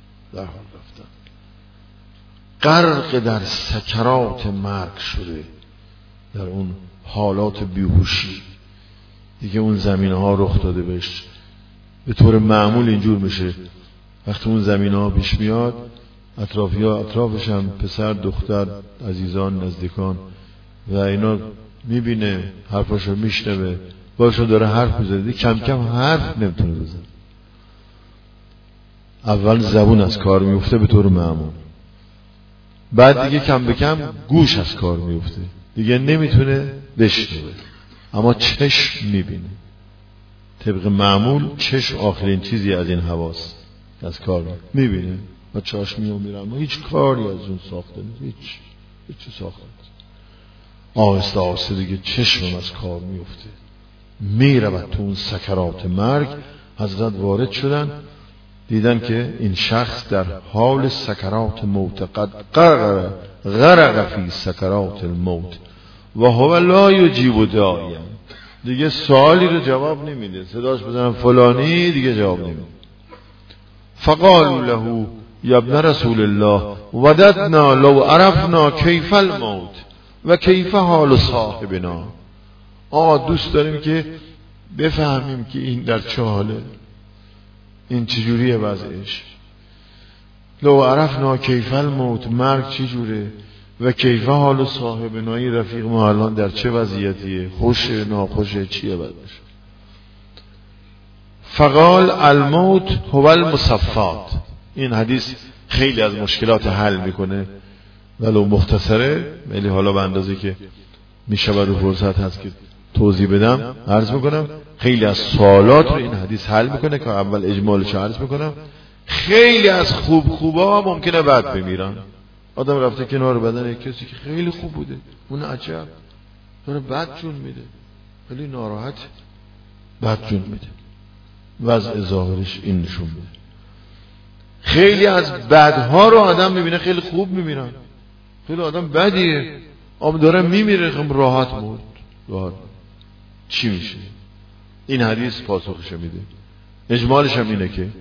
غرق در سکرات مرگ شده، در اون حالات بیهوشی. دیگه اون زمینه ها رخ داده بهش. به طور معمول اینجور میشه وقتی اون زمینه ها پیش میاد، اطرافش هم پسر، دختر، عزیزان، نزدیکان و اینا میبینه، حرفاشو میشنوه، باشون داره حرف میزنه، کم کم حرف نمیتونه بزنه. اول زبون از کار میفته به طور معمول، بعد دیگه کم به کم گوش از کار میفته، دیگه نمیتونه بشنوه، اما چشم میبینه. طبق معمول چشم آخرین چیزی از این حواس از کار میبینه و چاشمی رو میرن، هیچ کاری از اون ساخته نیست، هیچ ساخته نیست. آهسته آهسته دیگه چشم از کار میفته، میرود تو اون سکرات مرگ. حضرت وارد شدن، دیدن که این شخص در حال سکرات موت، قد غرق فی سکرات الموت و هو لا یجیب داعیا. دیگه سوالی رو جواب نمیده، صداش بزنن فلانی، دیگه جواب نمیده. فقالوا له یا ابن رسول الله وددنا لو عرفنا کیف الموت و کیف حال صاحبنا. دوست داریم که بفهمیم که این در چه حاله، این چجوریه وضعش. لو عرفنا کیف الموت، مرگ چجوره و کیف حال صاحبنایی رفیق ما الان در چه وضعیتیه، خوشه ناخوشه چیه بعدش. فقال الموت هو المصفات. این حدیث خیلی از مشکلات حل میکنه ولو مختصره، ولی حالا به اندازه که میشه و فرصت هست که توضیح بدم عرض میکنم. خیلی از سوالات رو این حدیث حل میکنه که اول اجمالش عرض میکنم. خیلی از خوبا ممکنه بد بمیرن. آدم رفته کنار بدن کسی که خیلی خوب بوده، اون عجب داره بد جون میده، خیلی ناراحت بد جون میده. وضع ظاهرش این نشون میده. خیلی از بدها رو آدم میبینه خیلی خوب میمیرن. خیلی آدم بدیه اما داره میمیره خیلی راحت مرد. راحت چی میشه؟ این حدیث پاسخش میده. اجمالش هم اینه که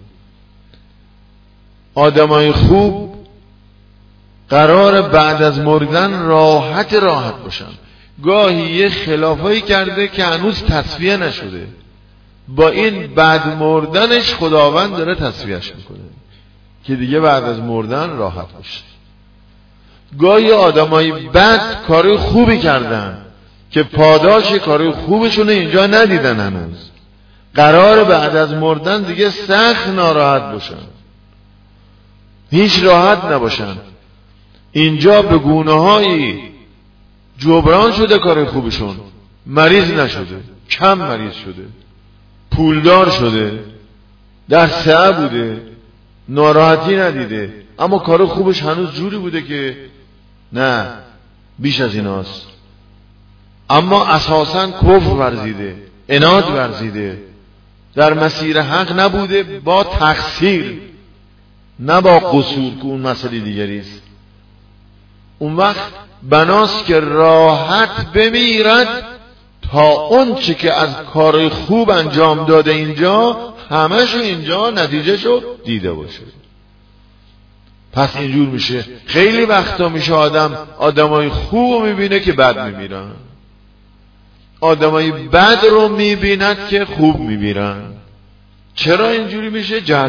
آدمای خوب قرار بعد از مردن راحت باشن. گاهی یه خلافایی کرده که هنوز تصفیه نشده، با این بعد مردنش خداوند داره تصفیهش میکنه که دیگه بعد از مردن راحت باشه. گاهی آدمای بد کار خوبی کردن که پاداش کار خوبشون اینجا ندیدن، هنوز قرار بعد از مردن دیگه سخت ناراحت باشن، هیچ راحت نباشن. اینجا به گونه‌هایی جبران شده کار خوبشون، مریض نشده، کم مریض شده، پولدار شده، در سعه بوده، ناراحتی ندیده، اما کار خوبش هنوز جوری بوده که نه بیش از ایناست. اما اساساً کفر ورزیده، عناد ورزیده، در مسیر حق نبوده، با تقصیر نه با قصور که اون مسئله دیگری است. اون وقت بناست که راحت بمیرد تا اون چه که از کار خوب انجام داده اینجا همشو اینجا نتیجهشو دیده باشه. پس اینجور میشه. خیلی وقتا میشه آدمای خوب میبینه که بد میمیرن، آدمای بد رو میبیند که خوب میمیرن. چرا اینجوری میشه؟ جهت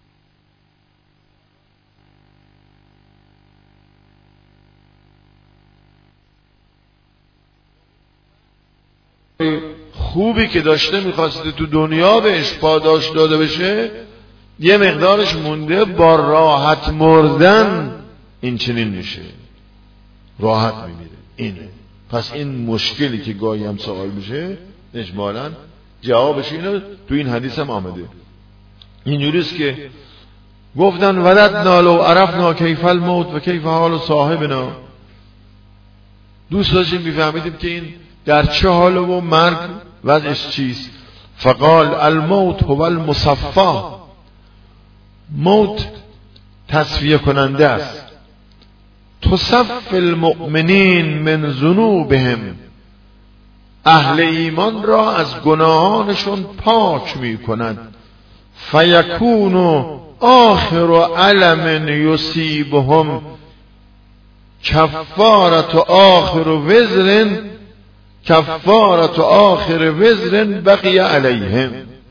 خوبی که داشته میخواسته تو دنیا بهش پاداش داده بشه، یه مقدارش مونده، با راحت مردن این چنین میشه، راحت میمیره. اینه. پس این مشکلی که گاهی هم سوال میشه اجمالاً جوابش اینه تو این حدیث هم آمده. اینجوریست که گفتن وددنا لو عرفنا کیف الموت و کیف حال صاحبنا. دوست داشتیم میفهمیدیم که این در چه حال و مرگ وضعش چیست. فقال الموت هو المصفا. موت تصفیه کننده است. تصفی المؤمنین من ذنوبهم. اهل ایمان را از گناهانشون پاک می کند. فیکون آخر علم یصیبهم کفارت آخر وزر بقی علیهم.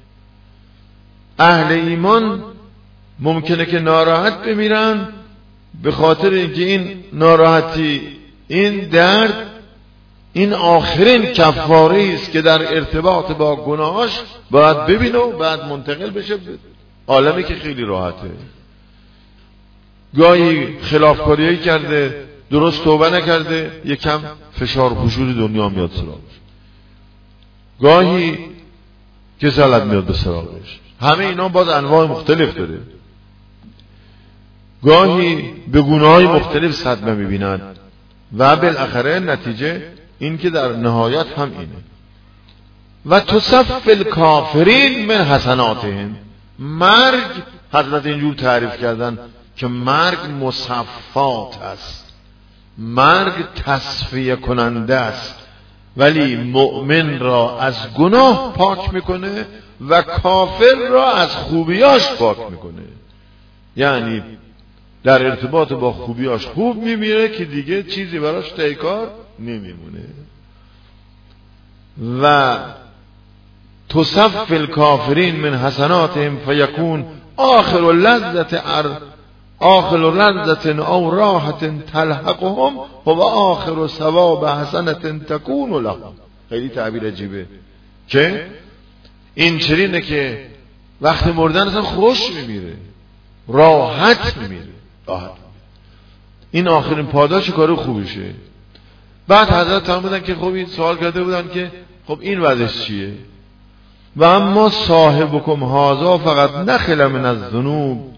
اهل ایمان ممکنه که ناراحت بمیرن به خاطر اینکه این ناراحتی، این درد، این آخرین کفاره است که در ارتباط با گناهاش باید ببینه و بعد منتقل بشه به عالمی که خیلی راحته. گاهی خلافکاریایی کرده، درست توبه نکرده، یکم فشار و فشور دنیا میاد سراغش، گاهی کسالت میاد به سراغش. همه اینا باز انواع مختلف داره. گاهی به گناه‌های مختلف صدمه میبینن و بالاخره نتیجه این که در نهایت هم اینه. و تصفی الکافرین من حسناتهم. مرگ حضرت اینجور تعریف کردن که مرگ مصفات است، مرگ تصفیه کننده است، ولی مؤمن را از گناه پاک میکنه و کافر را از خوبیاش پاک میکنه. یعنی در ارتباط با خوبیاش خوب میمیره که دیگه چیزی براش تایکار نمیمونه. و تصف الکافرین من حسناتهم فیکون آخر لذة او راحة تلحقهم و آخر ثواب حسنة تکون لهم. خیلی تعبیر عجیبه که این چرینه که وقتی مردن اصلا خوش میمیره، راحت میمیره، راحت. این آخرین پاداش کار خوبشه. بعد حضرت هم بودن که خب این سوال کرده بودن که خب این وضعش چیه؟ و اما صاحبکم هذا فقط نخل من الذنوب،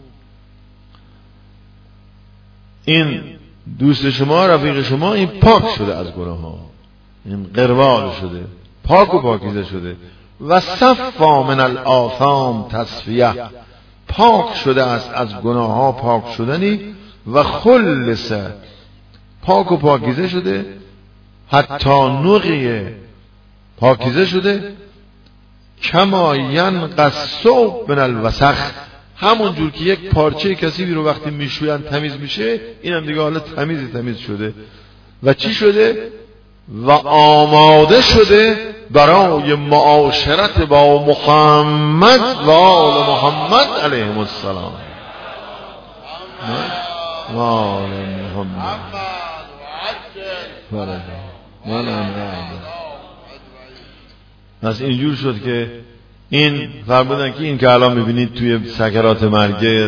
این دوست شما، رفیق شما، این پاک شده از گناه ها، این قروال شده، پاک و پاکیزه شده. و صفا من الآثام تصفیه، پاک شده است از گناه ها پاک شدنی. و خلص، پاک و پاکیزه شده، حتی نقیه پاکیزه شده. کما ینقص ثوب من الوسخ، همون جور که یک پارچه کثیفی رو وقتی میشوین تمیز میشه، اینم دیگه حالا تمیز شده. و چی شده؟ و آماده شده برای معاشرت با محمد و آل محمد علیهم السلام. و آل محمد پس اینجور شد که این فرمودن که این که الان میبینید توی سکرات مرگ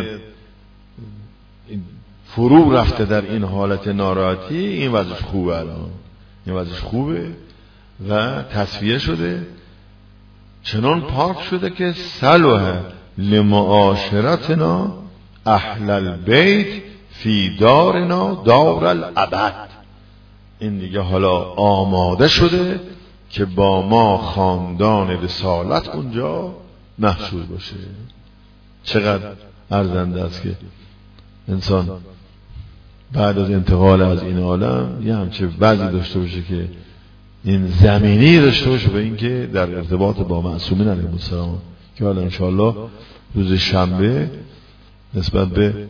فرو رفته در این حالت ناراحتی، این وضعش خوبه، الان این وضعش خوبه و تصفیه شده، چنان پاک شده که صلح لمعاشرتنا اهل البیت فی دارنا دار الابد. این دیگه حالا آماده شده که با ما خاندان رسالت اونجا محشور باشه. چقدر ارزنده است که انسان بعد از انتقال از این عالم یه همچه وضعی داشته باشه که این زمینی داشته باشه به این که در ارتباط با معصومین علیهم السلام، که حالا انشاءالله روز شنبه نسبت به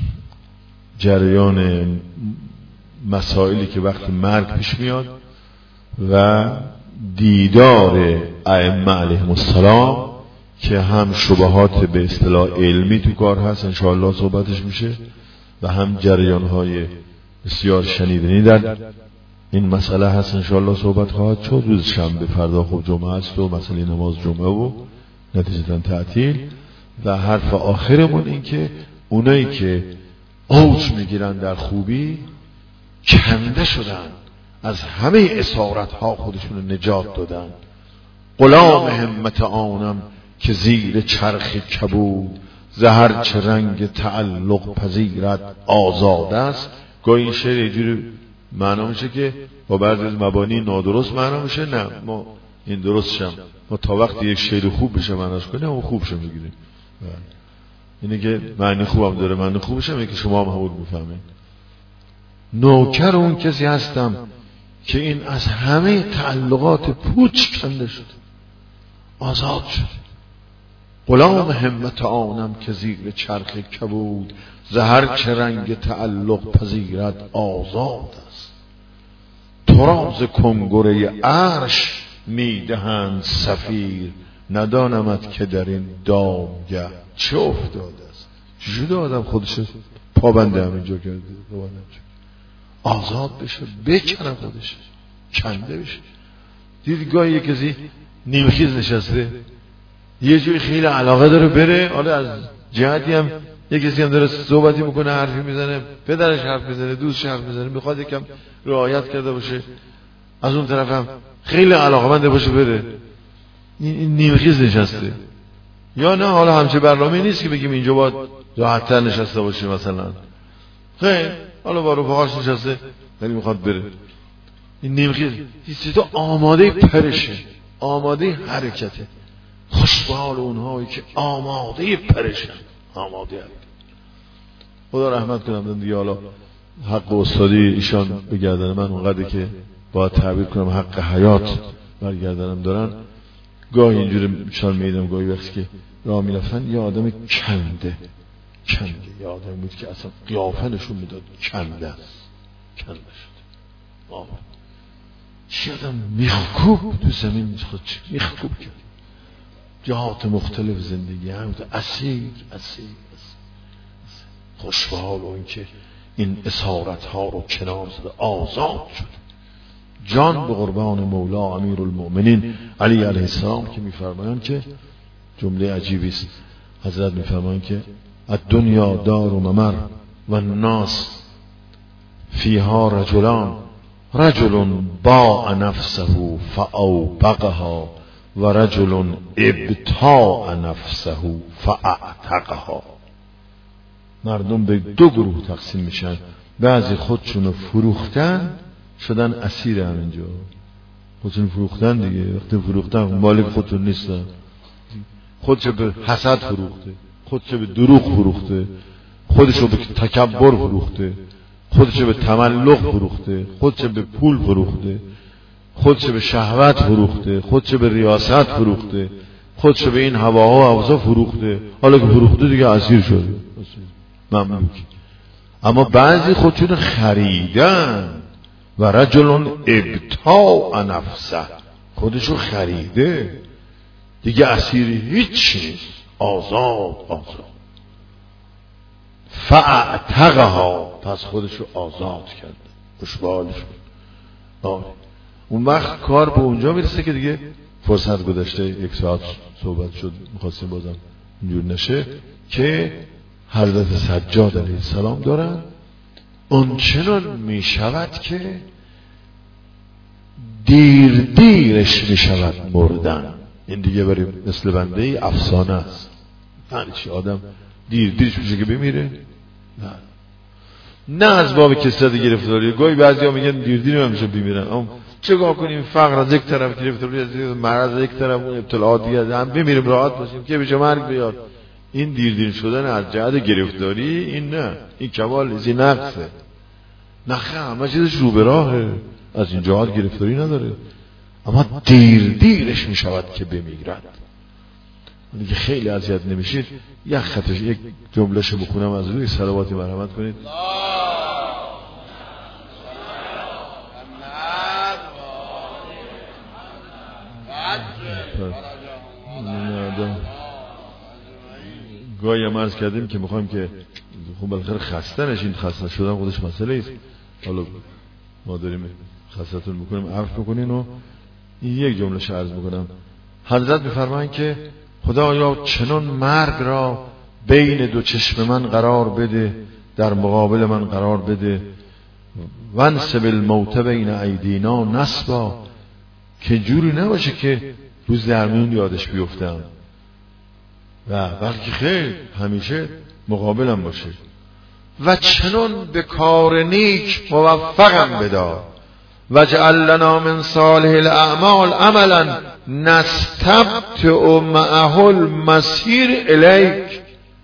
جریان مسائلی که وقت مرگ پیش میاد و دیدار ائمه علیهم السلام که هم شبهات به اصطلاح علمی تو کار هست انشاءالله صحبتش میشه و هم جریان‌های بسیار شنیدنی در این مسئله هست انشاءالله صحبت خواهد شد. روز شنبه، فردا خب جمعه است و مسئله نماز جمعه و نتیجتاً تعطیل. و حرف آخرمون این که اونایی که اوج میگیرن در خوبی کنده شدن، از همه اسارت ها خودشون نجات دادن. غلام همت آنم که زیر چرخ کبود، زهر چه رنگ تعلق پذیرت آزاد است. گاهی این شعر یه جوری معنا میشه که با بعضی از مبانی نادرست معنا میشه. نه، ما این درست شم، ما تا وقتی یک شعر خوب بشه معناش کنیم اون خوب شه میگیریم. اینه که معنی خوبم داره، معنی خوبش هم که شما هم همون بفهمید. نوکر اون کسی هستم که این از همه تعلقات پوچ کنده شد، آزاد شد. غلام همت آنم که زیر چرخ کبود، زهر چه رنگ تعلق پذیرت آزاد است. تراز کنگره عرش میدهند صفیر، ندانمت که در این دامگه چه افتاده است. چجوری آدم خودش پابنده همینجا کرده؟ آزاد بشه، بکنه خودش، کنده بشه. دید گاهی یک کسی نیمخیز نشسته، یه جوری خیلی علاقه داره بره، حالا از جهتی هم یک کسی هم داره صحبتی میکنه، حرفی میزنه، پدرش حرف میزنه، دوستش حرف میزنه، میخواد یکم رعایت کرده باشه، از اون طرف هم خیلی علاقه‌مند باشه بره، این نیمخیز نشسته. یا نه حالا همچه برنامه نیست که بگیم اینجا باید راحت‌تر نشسته باشه مثلا، خیلی حالا با رفقاش نشسته ولی میخواد بره. این نیمخیز تو آماده پرشه، آماده حرکته. خوش به حال اونهایی که آماده پرشن، آماده حرکت. خدا رحمت کنم دیگه. حالا حق استادی ایشان بگردن من اونقدر که باید تعبیر کنم حق حیات برگردنم دارن. گاهی اینجوری شان میدم، گاهی وقتی که راه میرفتن یه آدم کنده، یه آدم بود که اصلا قیافه نشون میداد کنده است، کنده شد. چه آدم میخکوب تو زمین خود میخکوب کرد. جهات مختلف زندگی هم اسیر خوشحال و اینکه این اسارت ها رو کنار زده آزاد شد. جان به قربان مولا امیرالمؤمنین علی علیه السلام که میفرمایند که جمله عجیبی است. حضرت میفرمایند که الدنیا دار و ممر و الناس فیها رجلان، رجل باع نفسه فاوبقها و رجل ابتاع نفسه فاعتقها. مردم به دو گروه تقسیم میشن، بعضی خودشونو فروختن شدن اسیر همینجا. خودشون فروختن دیگه، وقتی فروختن مالک خودشون نیستن، خودشو به حسد فروخته، خودشو به دروغ فروخته، خودشو به تکبر فروخته، خودشو به تملق فروخته، خودشو به پول فروخته، خودشو به شهوت فروخته، خودشو به ریاست فروخته، خودشو به این هواها و هوسا فروخته. حالا که فروخته دیگه اسیر شده مملوک. اما بعضی خودشون خریدن و رجل ابتاع نفسه، خودشو خریده دیگه اسیر هیچ نیست، آزاد فاعتقها، پس خودشو آزاد کرد، خوشبال شد. اون وقت کار به اونجا میرسه که دیگه فرصت گذشته، 1 ساعت صحبت شد، میخواستیم بازم اینجور نشه که حضرت سجاد علیه السلام دارن اون چنان میشود که دیرش میشود مردن. این دیگه برای مثل بنده ای افسانه است. یعنی چی؟ آدم دیرش میشه که بمیره؟ نه از باب کسرت گرفتاری. گاهی بعضیا میگن دیر هم میشه بمیرن. اما چیکار کنیم؟ فقر از یک طرف، گرفتاری از مرض از یک طرف، اون ابتلاعات دیگه، هم بمیریم راحت باشیم که بشه مرگ بیاد. این دیر شدن از جهت گرفتاری، این نه، این کمال نیست، این نقصه. نخه همه چیزش رو به راهه، از این جهات گرفتاری نداره، اما دیرش میشود که بمیرد. دیگه خیلی اذیت نمیشید، یک خطش یک جملهش بخونم از روی صلواتی مرحمت کنید. گاهی هم عرض کردیم که میخوایم که خب بالاخره خسته نشین، خسته شدن خودش مسئله ایست، حالا ما داریم خستتون میکنیم عفو بکنین. و این یک جمله عرض میکنم. حضرت میفرمایند که خدایا چنان مرگ را بین دو چشم من قرار بده، در مقابل من قرار بده، وانسب الموت بین ایدینا نسبا، که جوری نباشه که روز درمیون یادش بیفتم، و بلکه خیر همیشه مقابلم باشه. و چنان به کار نیک موفقم بدار، و جعل لنا من صالح الاعمال عملا نستبطئ معه المسیر الیک.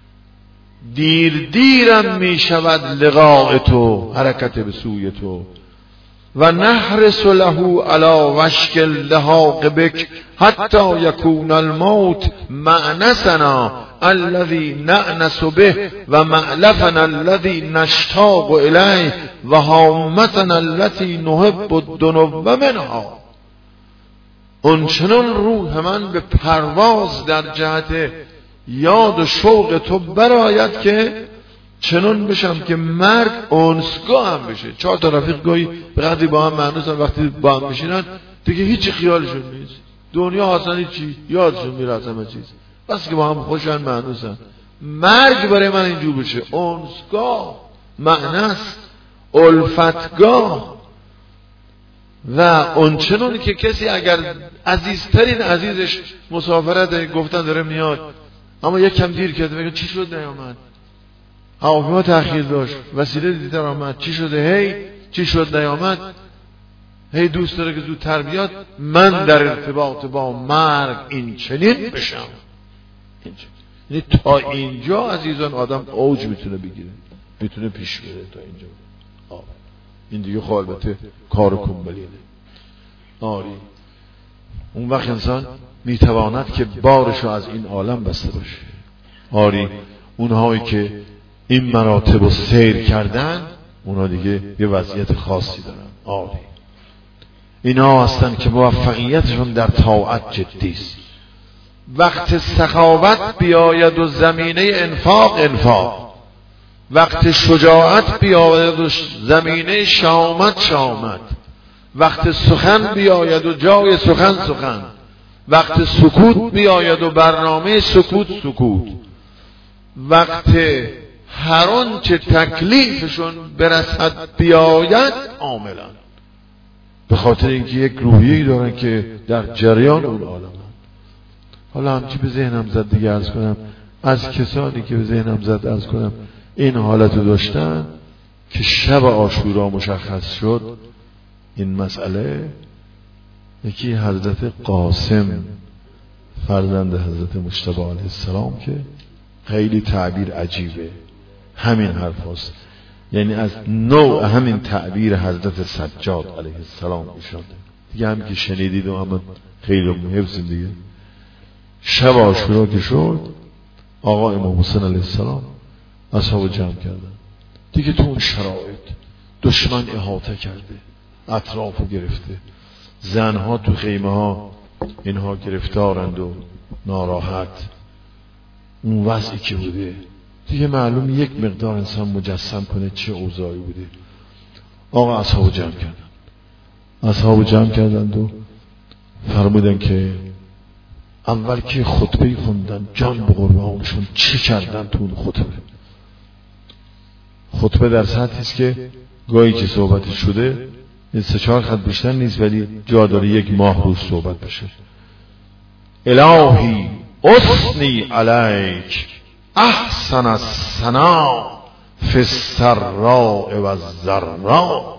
دیرم می شود لقاء تو، حرکت به سوی تو. و نحرس له علی وشک اللحاق بک حتی یکون الموت مأنسنا الذی نأنس به و مألفنا الذی نشتاق الیه و هامتنا التي نحب الدنو منها. اونچنان روح من به پرواز در جهت یاد و شوق تو برآید که چنان بشم که مرگ انسگاه هم بشه. 4 تا رفیق گاهی به قدری با هم معنوسن، وقتی با هم میشینن دیگه هیچی خیالشون نیست، دنیا اصلا چی یادشون میره از همه چیز، بس که با هم خوشن معنوسن. مرگ برای من اینجور بشه، انسگاه، معنس، الفتگاه. و اونچنانی که کسی اگر عزیزترین عزیزش مسافرت گفتن داره میاد اما یک کم دیر کرده، بگه چی شد نیامد، هواپیما تأخیر داشت، وسیله دیگر آمد، چی شده؟ هی چی شد نیامد؟ هی دوست داره که زودتر بیاد. من در ارتباط با مرگ این چنین بشم. یعنی تا اینجا عزیزان آدم اوج میتونه بگیره، میتونه پیش بره تا اینجا. این دیگه البته کار کنبلینه. آری اون وقت انسان میتواند که بارشو از این عالم بسته باشه. آری اونهایی که این مراتب رو سیر کردن، اونا دیگه یه وضعیت خاصی دارن. آری اینا هستن که موفقیتشون در طاعت جدی است. وقت سخاوت بیاید و زمینه انفاق، وقت شجاعت بیاید و زمینه شامت، وقت سخن بیاید و جای سخن، وقت سکوت بیاید و برنامه سکوت، وقت هر آنچه تکلیفشون برسد بیاید عاملا، به خاطر اینکه یک روحیه‌ای دارن که در جریان اون عالمن. حالا همچی به ذهنم زد دیگه عرض کنم، از کسانی که به ذهنم زد عرض کنم این حالتو داشتن که شب عاشورا مشخص شد این مسئله. یکی حضرت قاسم فرزند حضرت مجتبی علیه السلام که خیلی تعبیر عجیبه، همین حرف هست، یعنی از نوع همین تعبیر حضرت سجاد علیه السلام ایشان دیگه، هم که شنیدید و هم خیلی حفظیم دیگه. شب عاشورا که شد آقا امام حسین علیه السلام اصحاب جمع کردن دیگه، تو اون شرایط دشمن احاطه کرده، اطرافو گرفته، زنها تو خیمه ها اینها گرفتارند و ناراحت، اون وضعی که بوده دیگه معلوم یک مقدار انسان مجسم کنه چه اوضاعی بوده. آقا اصحاب جمع کردند و فرمودن که اول که خطبه خوندن جان به قربانشون چه کردن تو اون خطبه در سطحی است که گاهی که صحبت شده این 3-4 خط بیشتر نیست، ولی جا داره 1 ماه روز صحبت بشه. الهی اثنی علیک احسن الثنا فی السراء و الضراء.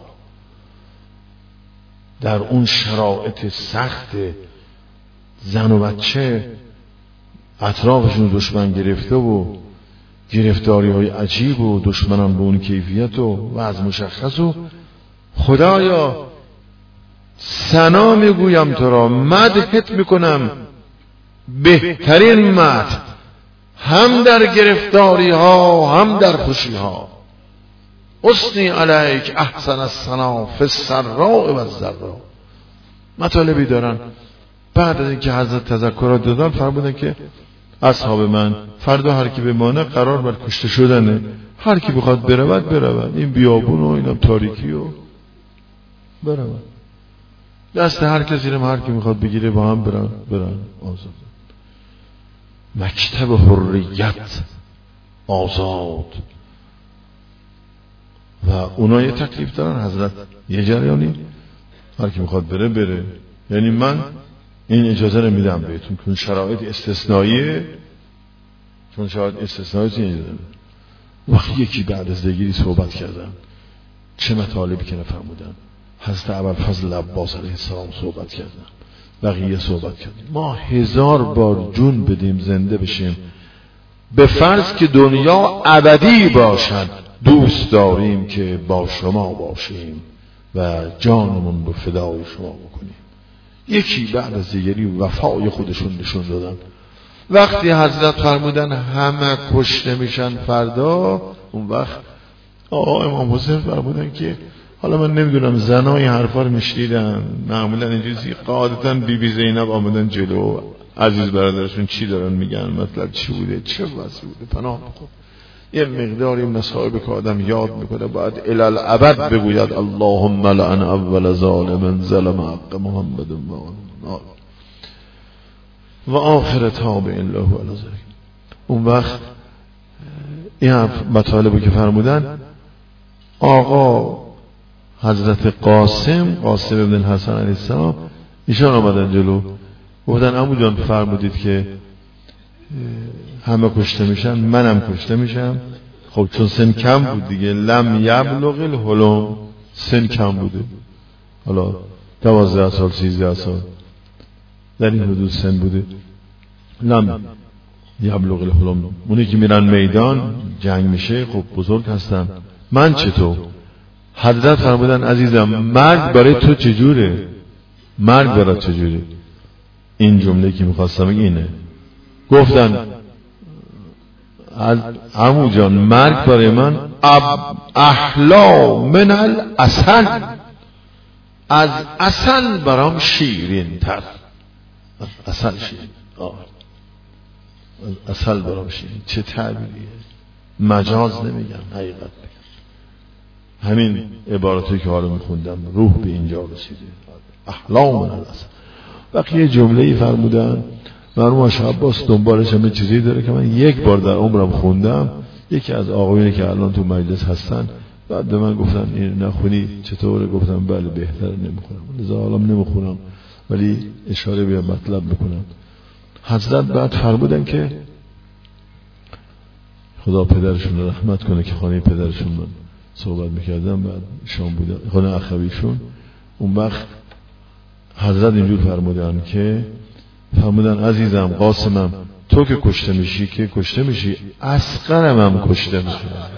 در اون شرایط سخت زن و بچه اطرافشون دشمن گرفته و گرفتاری های عجیب و دشمنان به اون کیفیت و از مشخص و خدایا ثنا میگویم تو را، مدحت میکنم بهترین مدح، هم در گرفتاری ها هم در خوشی ها. اثنی علیک احسن الثنا فی السراء و الضراء. مطالبی دارن. بعد از اینکه حضرت تذکرات دادن فرمودن که اصحاب من فردا هر کی بمانه قرار بر کشته شدنه، هر کی بخواد برود، این بیابون و اینم تاریکی و برود، دست هر کسی رو هر کی میخواد بگیره با هم برن آزاد. مکتب حریت آزاد. و اونا یه تکلیف دارن، حضرت یه جریانی، هر کی میخواد بره. یعنی من این اجازه رو میدم بهتون که شرایط استثنائیه، چون شرایط استثنائیه. وقتی یکی بعد از دیگری صحبت کردن چه مطالبی که نفرمودن، حضرت ابوالفضل عباس علیه السلام صحبت کردن، بقیه صحبت کردن. ما 1000 بار جون بدیم زنده بشیم، به فرض که دنیا ابدی باشد دوست داریم که با شما باشیم و جانمون رو فدای شما بکنیم. یکی بعد از دیگری وفای خودشون نشون دادن. وقتی حضرت فرمودن همه کشته میشن فردا، اون وقت آقا امام حسین فرمودن که حالا من نمیدونم زنای حرفا رو میشنیدن، معمولا اینجوری قاعدتا بی زینب آمدن جلو، عزیز برادرشون چی دارن میگن، مطلب چی بوده، چه وضعی بوده، پناه بخور. یه مقداری مصائب که آدم یاد میکنه باید الالعبد بگوید اللهم لعن اول ظالم ظلم حق محمد و آخر تابع الله علی ذلک. اون وقت این مطالبی که فرمودن، آقا حضرت قاسم ابن حسن علیه السلام ایشان آمدن جلو، گفتن عمو جان فرمودید که همه کشته میشن، منم کشته میشم. خب چون سن کم بود دیگه، لم یبلغ الحلم، سن کم بوده، حالا 12 سال 13 سال در این حدود سن بوده، لم یبلغ الحلم. اونی که میرن میدان جنگ میشه خب بزرگ هستن، من چطور؟ حضرت فرمودن عزیزم مرگ برای تو چجوره؟ این جمله که میخواستم اینه. گفتن عمو جان مرگ برای من احلا من العسل، از عسل برام شیرین تر، از عسل شیرین. اصل برام شیرین. چه تعبیریه، مجاز نمیگم، حقیقت بگم. همین عبارتی که حالا میخوندم روح به اینجا رسیده. احلام من الاصل. وقتی یه جمله‌ای فرمودن مرحوم شاه عباس دنبالش همه چیزی داره که من یک بار در عمرم خوندم. یکی از آقایونی که الان تو مجلس هستن بعد به من گفتن این نخونی چطوره؟ گفتم بله بهتر نمیخونم، لذا حالا نمیخونم ولی اشاره به مطلب میکنم. حضرت بعد فرمودن که خدا پدرشون رو رحمت کنه که خانه پدرشون من صحبت میکردم، بعد شام بودن خانه اخویشون. اون وقت حضرت اینجور فرمودن که عزیزم قاسمم تو که کشته میشی که کشته میشی، اصغرم هم کشته میشه.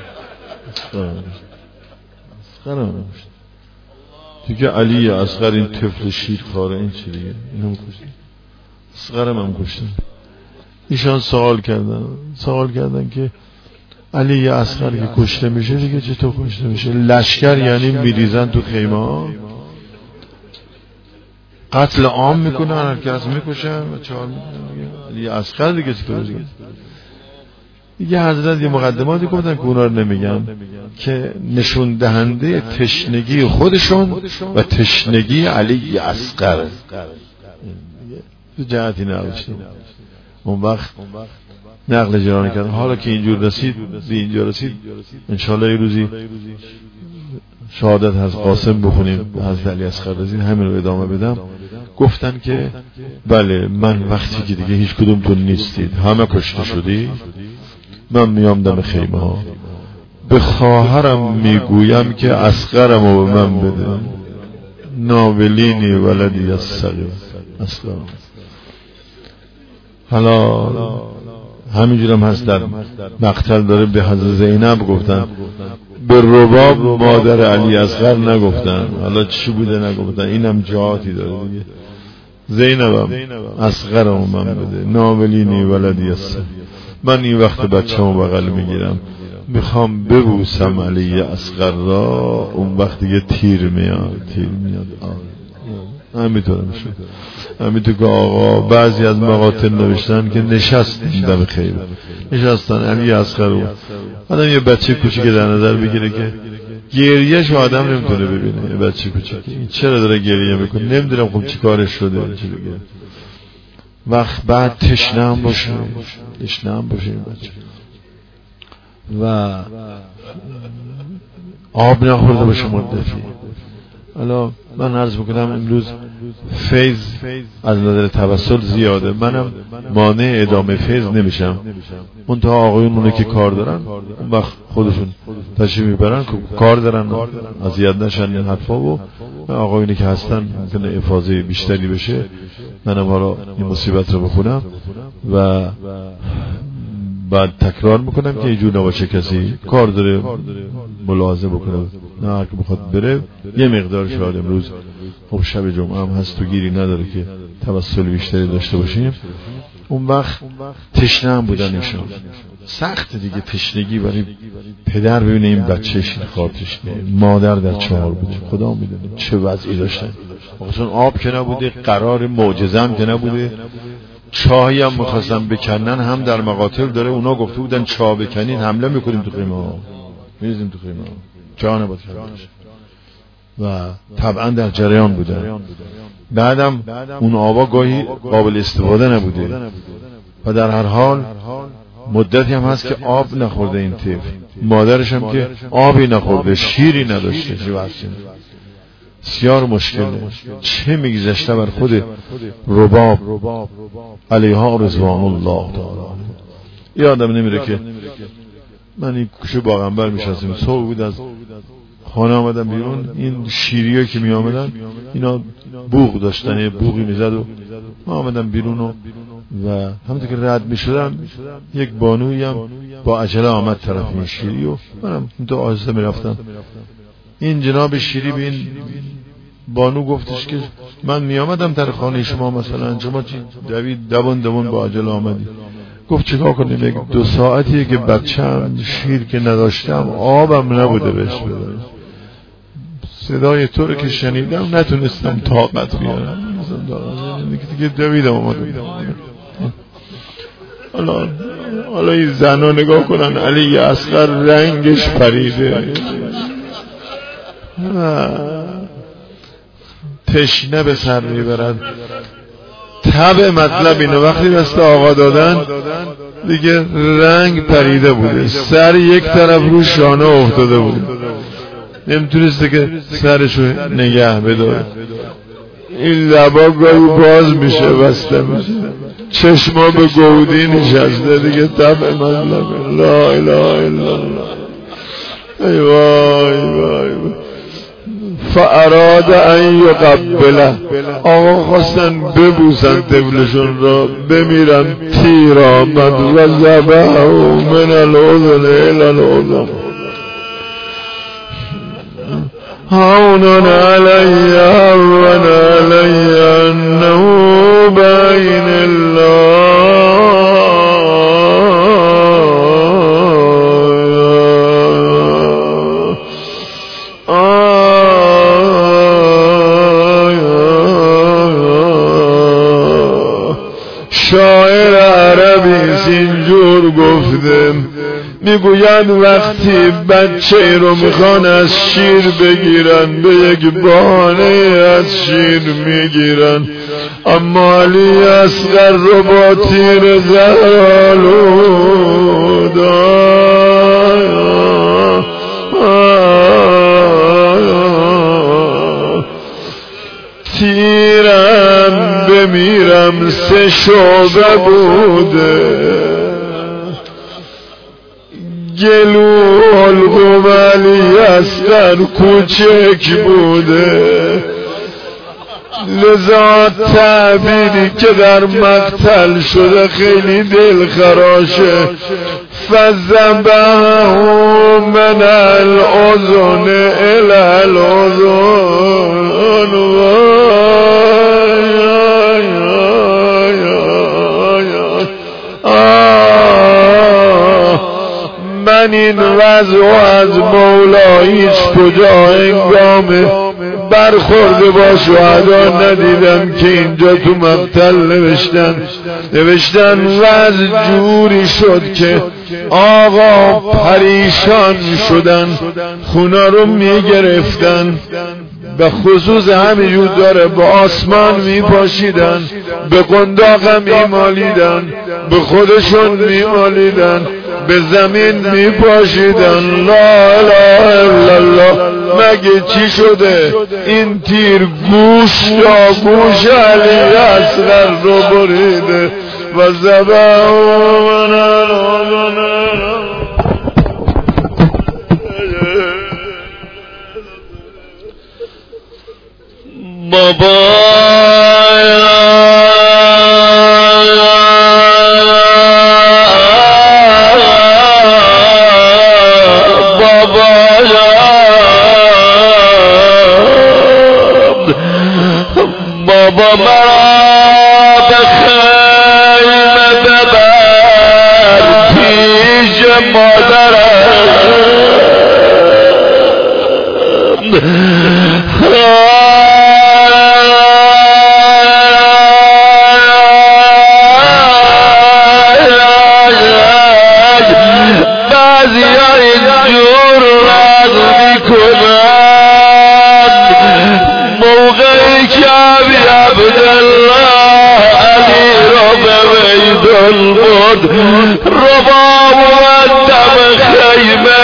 اصغرم هم کشته دیگه. علی اصغر این طفل شیرخواره این چی دیگه، اینم کشته. اصغرم هم کشته. ایشان سوال کردن که علی اصغر که کشته میشه دیگه چطور کشته میشه؟ لشکر یعنی میریزن تو خیمه ها، قتل عام میکنن، هر کس میکشن و چهار میکنن. علی اصغر دیگه چطور دیگه؟ حضرت یه مقدماتی گفتن که اونا رو نمیگم که نشون دهنده تشنگی خودشون و تشنگی علی اصغر تو جهتی نباشتیم. اون وقت نقل جرانه کردن. حالا که اینجور رسید به اینجا رسید، انشاءالله یه روزی شهادت از قاسم بخونیم، از علی اصغر رسید همین رو ادامه بدم. گفتن که بله من وقتی که دیگه هیچ کدومتون نیستید همه کشته شدی، من میام دم خیمه ها به خواهرم میگویم که اصغرم رو به من بده، ناولینی ولدی از صغیر اصغر. حالا همینجورم هست در مقتل داره به حضرت زینب گفتن، به رباب مادر علی اصغر نگفتن. حالا چی بوده نگفتن، اینم جهاتی داره دیگه. زینبم اصغرم من بده، ناولینی ولدی است. من این وقت بچه‌مو بغل میگیرم میخوام ببوسم علی اصغر را، اون وقت دیگه تیر میاد. همینطور میشه. همینطور که آقا بعضی از مقاطع نوشتن که نشستن دم خیمه، نشستن علی اصغر رو. آدم یه بچه کوچیک در نظر بگیره که گریهش آدم نمیتونه ببینه. یه بچه کوچیک این چرا داره گریه میکنه نمیدونم، خب چی کارش شده چی بگه. وقت بعد تشنه باشه این بچه و آب نخورده باشه مدتی. حالا من عرض میکنم امروز فیض از نظر توسل زیاده، منم مانع ادامه فیض نمیشم. منتها آقایونونه که کار دارن اون وقت خودشون تشریف میبرن که کار دارن، اذیت نشن این حرفا. و آقایونی که هستن ممکنه افاضه بیشتری بشه. منم حالا این مصیبت رو بخونم و بعد تکرار میکنم که اینجور نباشه کسی کار داره ملاحظه بکنه، نه هر که بخواد بره. یه مقدار شاید امروز خب شب جمعه هم هست و گیری نداره که توسل بیشتری داشته باشیم. اون وقت تشنه هم بودن ایشون، سخت دیگه تشنگی برای پدر. ببینه این بچه شیرخوار تشنه، مادر در چهار بوده، خدا میدونه چه وضعی داشتن. اصلا آب که نبوده، قرار معجزه هم که نبوده، چاهی هم میخواستن بکنن هم در مقاتل داره. اونا گفته بودن چاه بکنین حمله میکنیم تو خیمه ها، میریزیم تو خیمه ها، چاه نباید و طبعا در جریان بودن. بعدم اون آبا گاهی قابل استفاده نبوده و در هر حال مدتی هم هست که آب نخورده این طفل، مادرش هم که آبی نخورده، شیری نداشته. بسیار مشکله. چه میگذشته بر خود رباب علیها رضوان الله تعالی. یادم نمیره که من این کوچه باغنبر میشستم، صبح بود از خانه آمدم بیرون، این شیریه که می آمدن اینا بوق داشتن، یه بوقی میزد و ما آمدم بیرون و همونطور که رد می شدم یک بانویی هم با عجله آمد طرف این شیری و منم تو آهسته می رفتم. این جناب شیری به این بانو گفتش که من می آمدم در خانه شما، مثلا شما چی دوان با عجله آمدی؟ گفت چیکار کنیم؟ یک 2 ساعتیه که بچه‌م شیر که نداشتم آبم نبوده بهش بدم. صدای تو رو که شنیدم نتونستم طاقت بیارم دیگه، دویدم اومدم. حالا این زنا نگاه کنن، علی اصغر رنگش پریده، تشنه به سر میبرن. طبع مطلب اینه وقتی دست آقا دادن دیگه رنگ پریده بوده، سر یک طرف رو شانه افتاده بود، نمیتونسته که سرشو نگه بداره. این لبا گاهی باز میشه بسته میشه، چشما به گودی نشسته دیگه. طبع مطلب لا اله الا الله. ای وای وای وای. فاراد ان یقبله، آقا خواستن ببوسن طفلشون را، بمیرن. تیر آمد و ذبحه من الاذن الی الاذن. هون علی هون علی انه بین الله. شاعر عربی اینجور گفته، میگوید وقتی بچه رو میخوان از شیر بگیرن به یک بهانه از شیر میگیرن، اما علی اصغر رو با تیر زرالود تیرم بمیرم 3 شعبه بوده، گلو حلقوم علی اصغر کوچک بوده. لذا تعبیری که در مقتل شده خیلی دلخراشه. فذبحه من الاذن الی الاذن. من این وضع از مولا هیچ کجا هنگام برخورده با شهدا ندیدم که اینجا تو مقتل نوشتن وضع جوری شد که آقا پریشان شدن، خونا رو میگرفتن، به خصوص همینجور داره با آسمان میپاشیدن، به قنداق میمالیدن، به خودشون میمالیدن، به زمین میپاشیدن. لا اله الا الله. مگه چی شده؟ این تیر گوش تا گوش علی اصغر رو بریده. و ذبحه من الاذن. بابا بابا مرا به خیمه ببر پیش مادرم. بعضی ها اینجور رد میکنن موقعی که ابی عبدالله علی را به میدان برد، رباب دم خیمه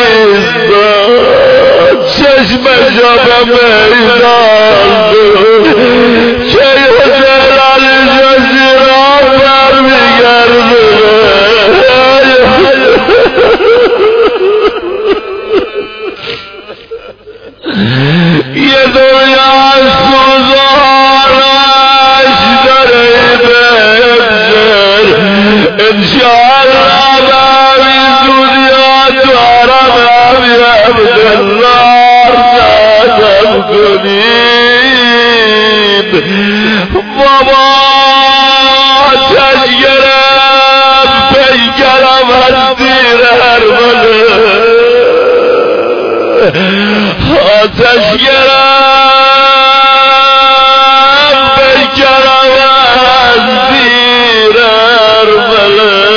ایستاد، چشمشا به میدان بود که حسین علی جزیران برمیگرده. یه دنیا از سوزانش داره بهشت، انشاءالله به همین دنیا تو حرم ابی عبدالله قدم کنیم. بابا آتش گرفت پیکرم از دیر هرمله، آتش گرم پیکرم از دیر ارمله.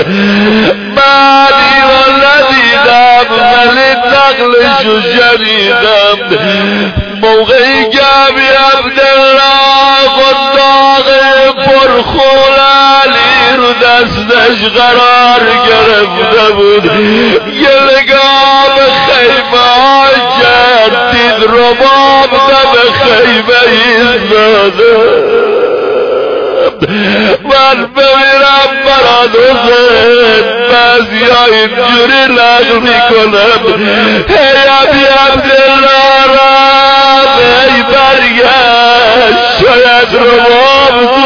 بعدی و ندیدم ولی نقلشو شنیدم موقعی که ابی عبدالله قنداق پرخون علی رو دستش قرار گرفته بود یه نگاه به خیمه ها کرد دید رباب دم خیمه ایستاده من بمیرم برات حسین بعضی ها اینجوری نقل میکنم هی ابی عبدالله را ای برگشت شاید رباب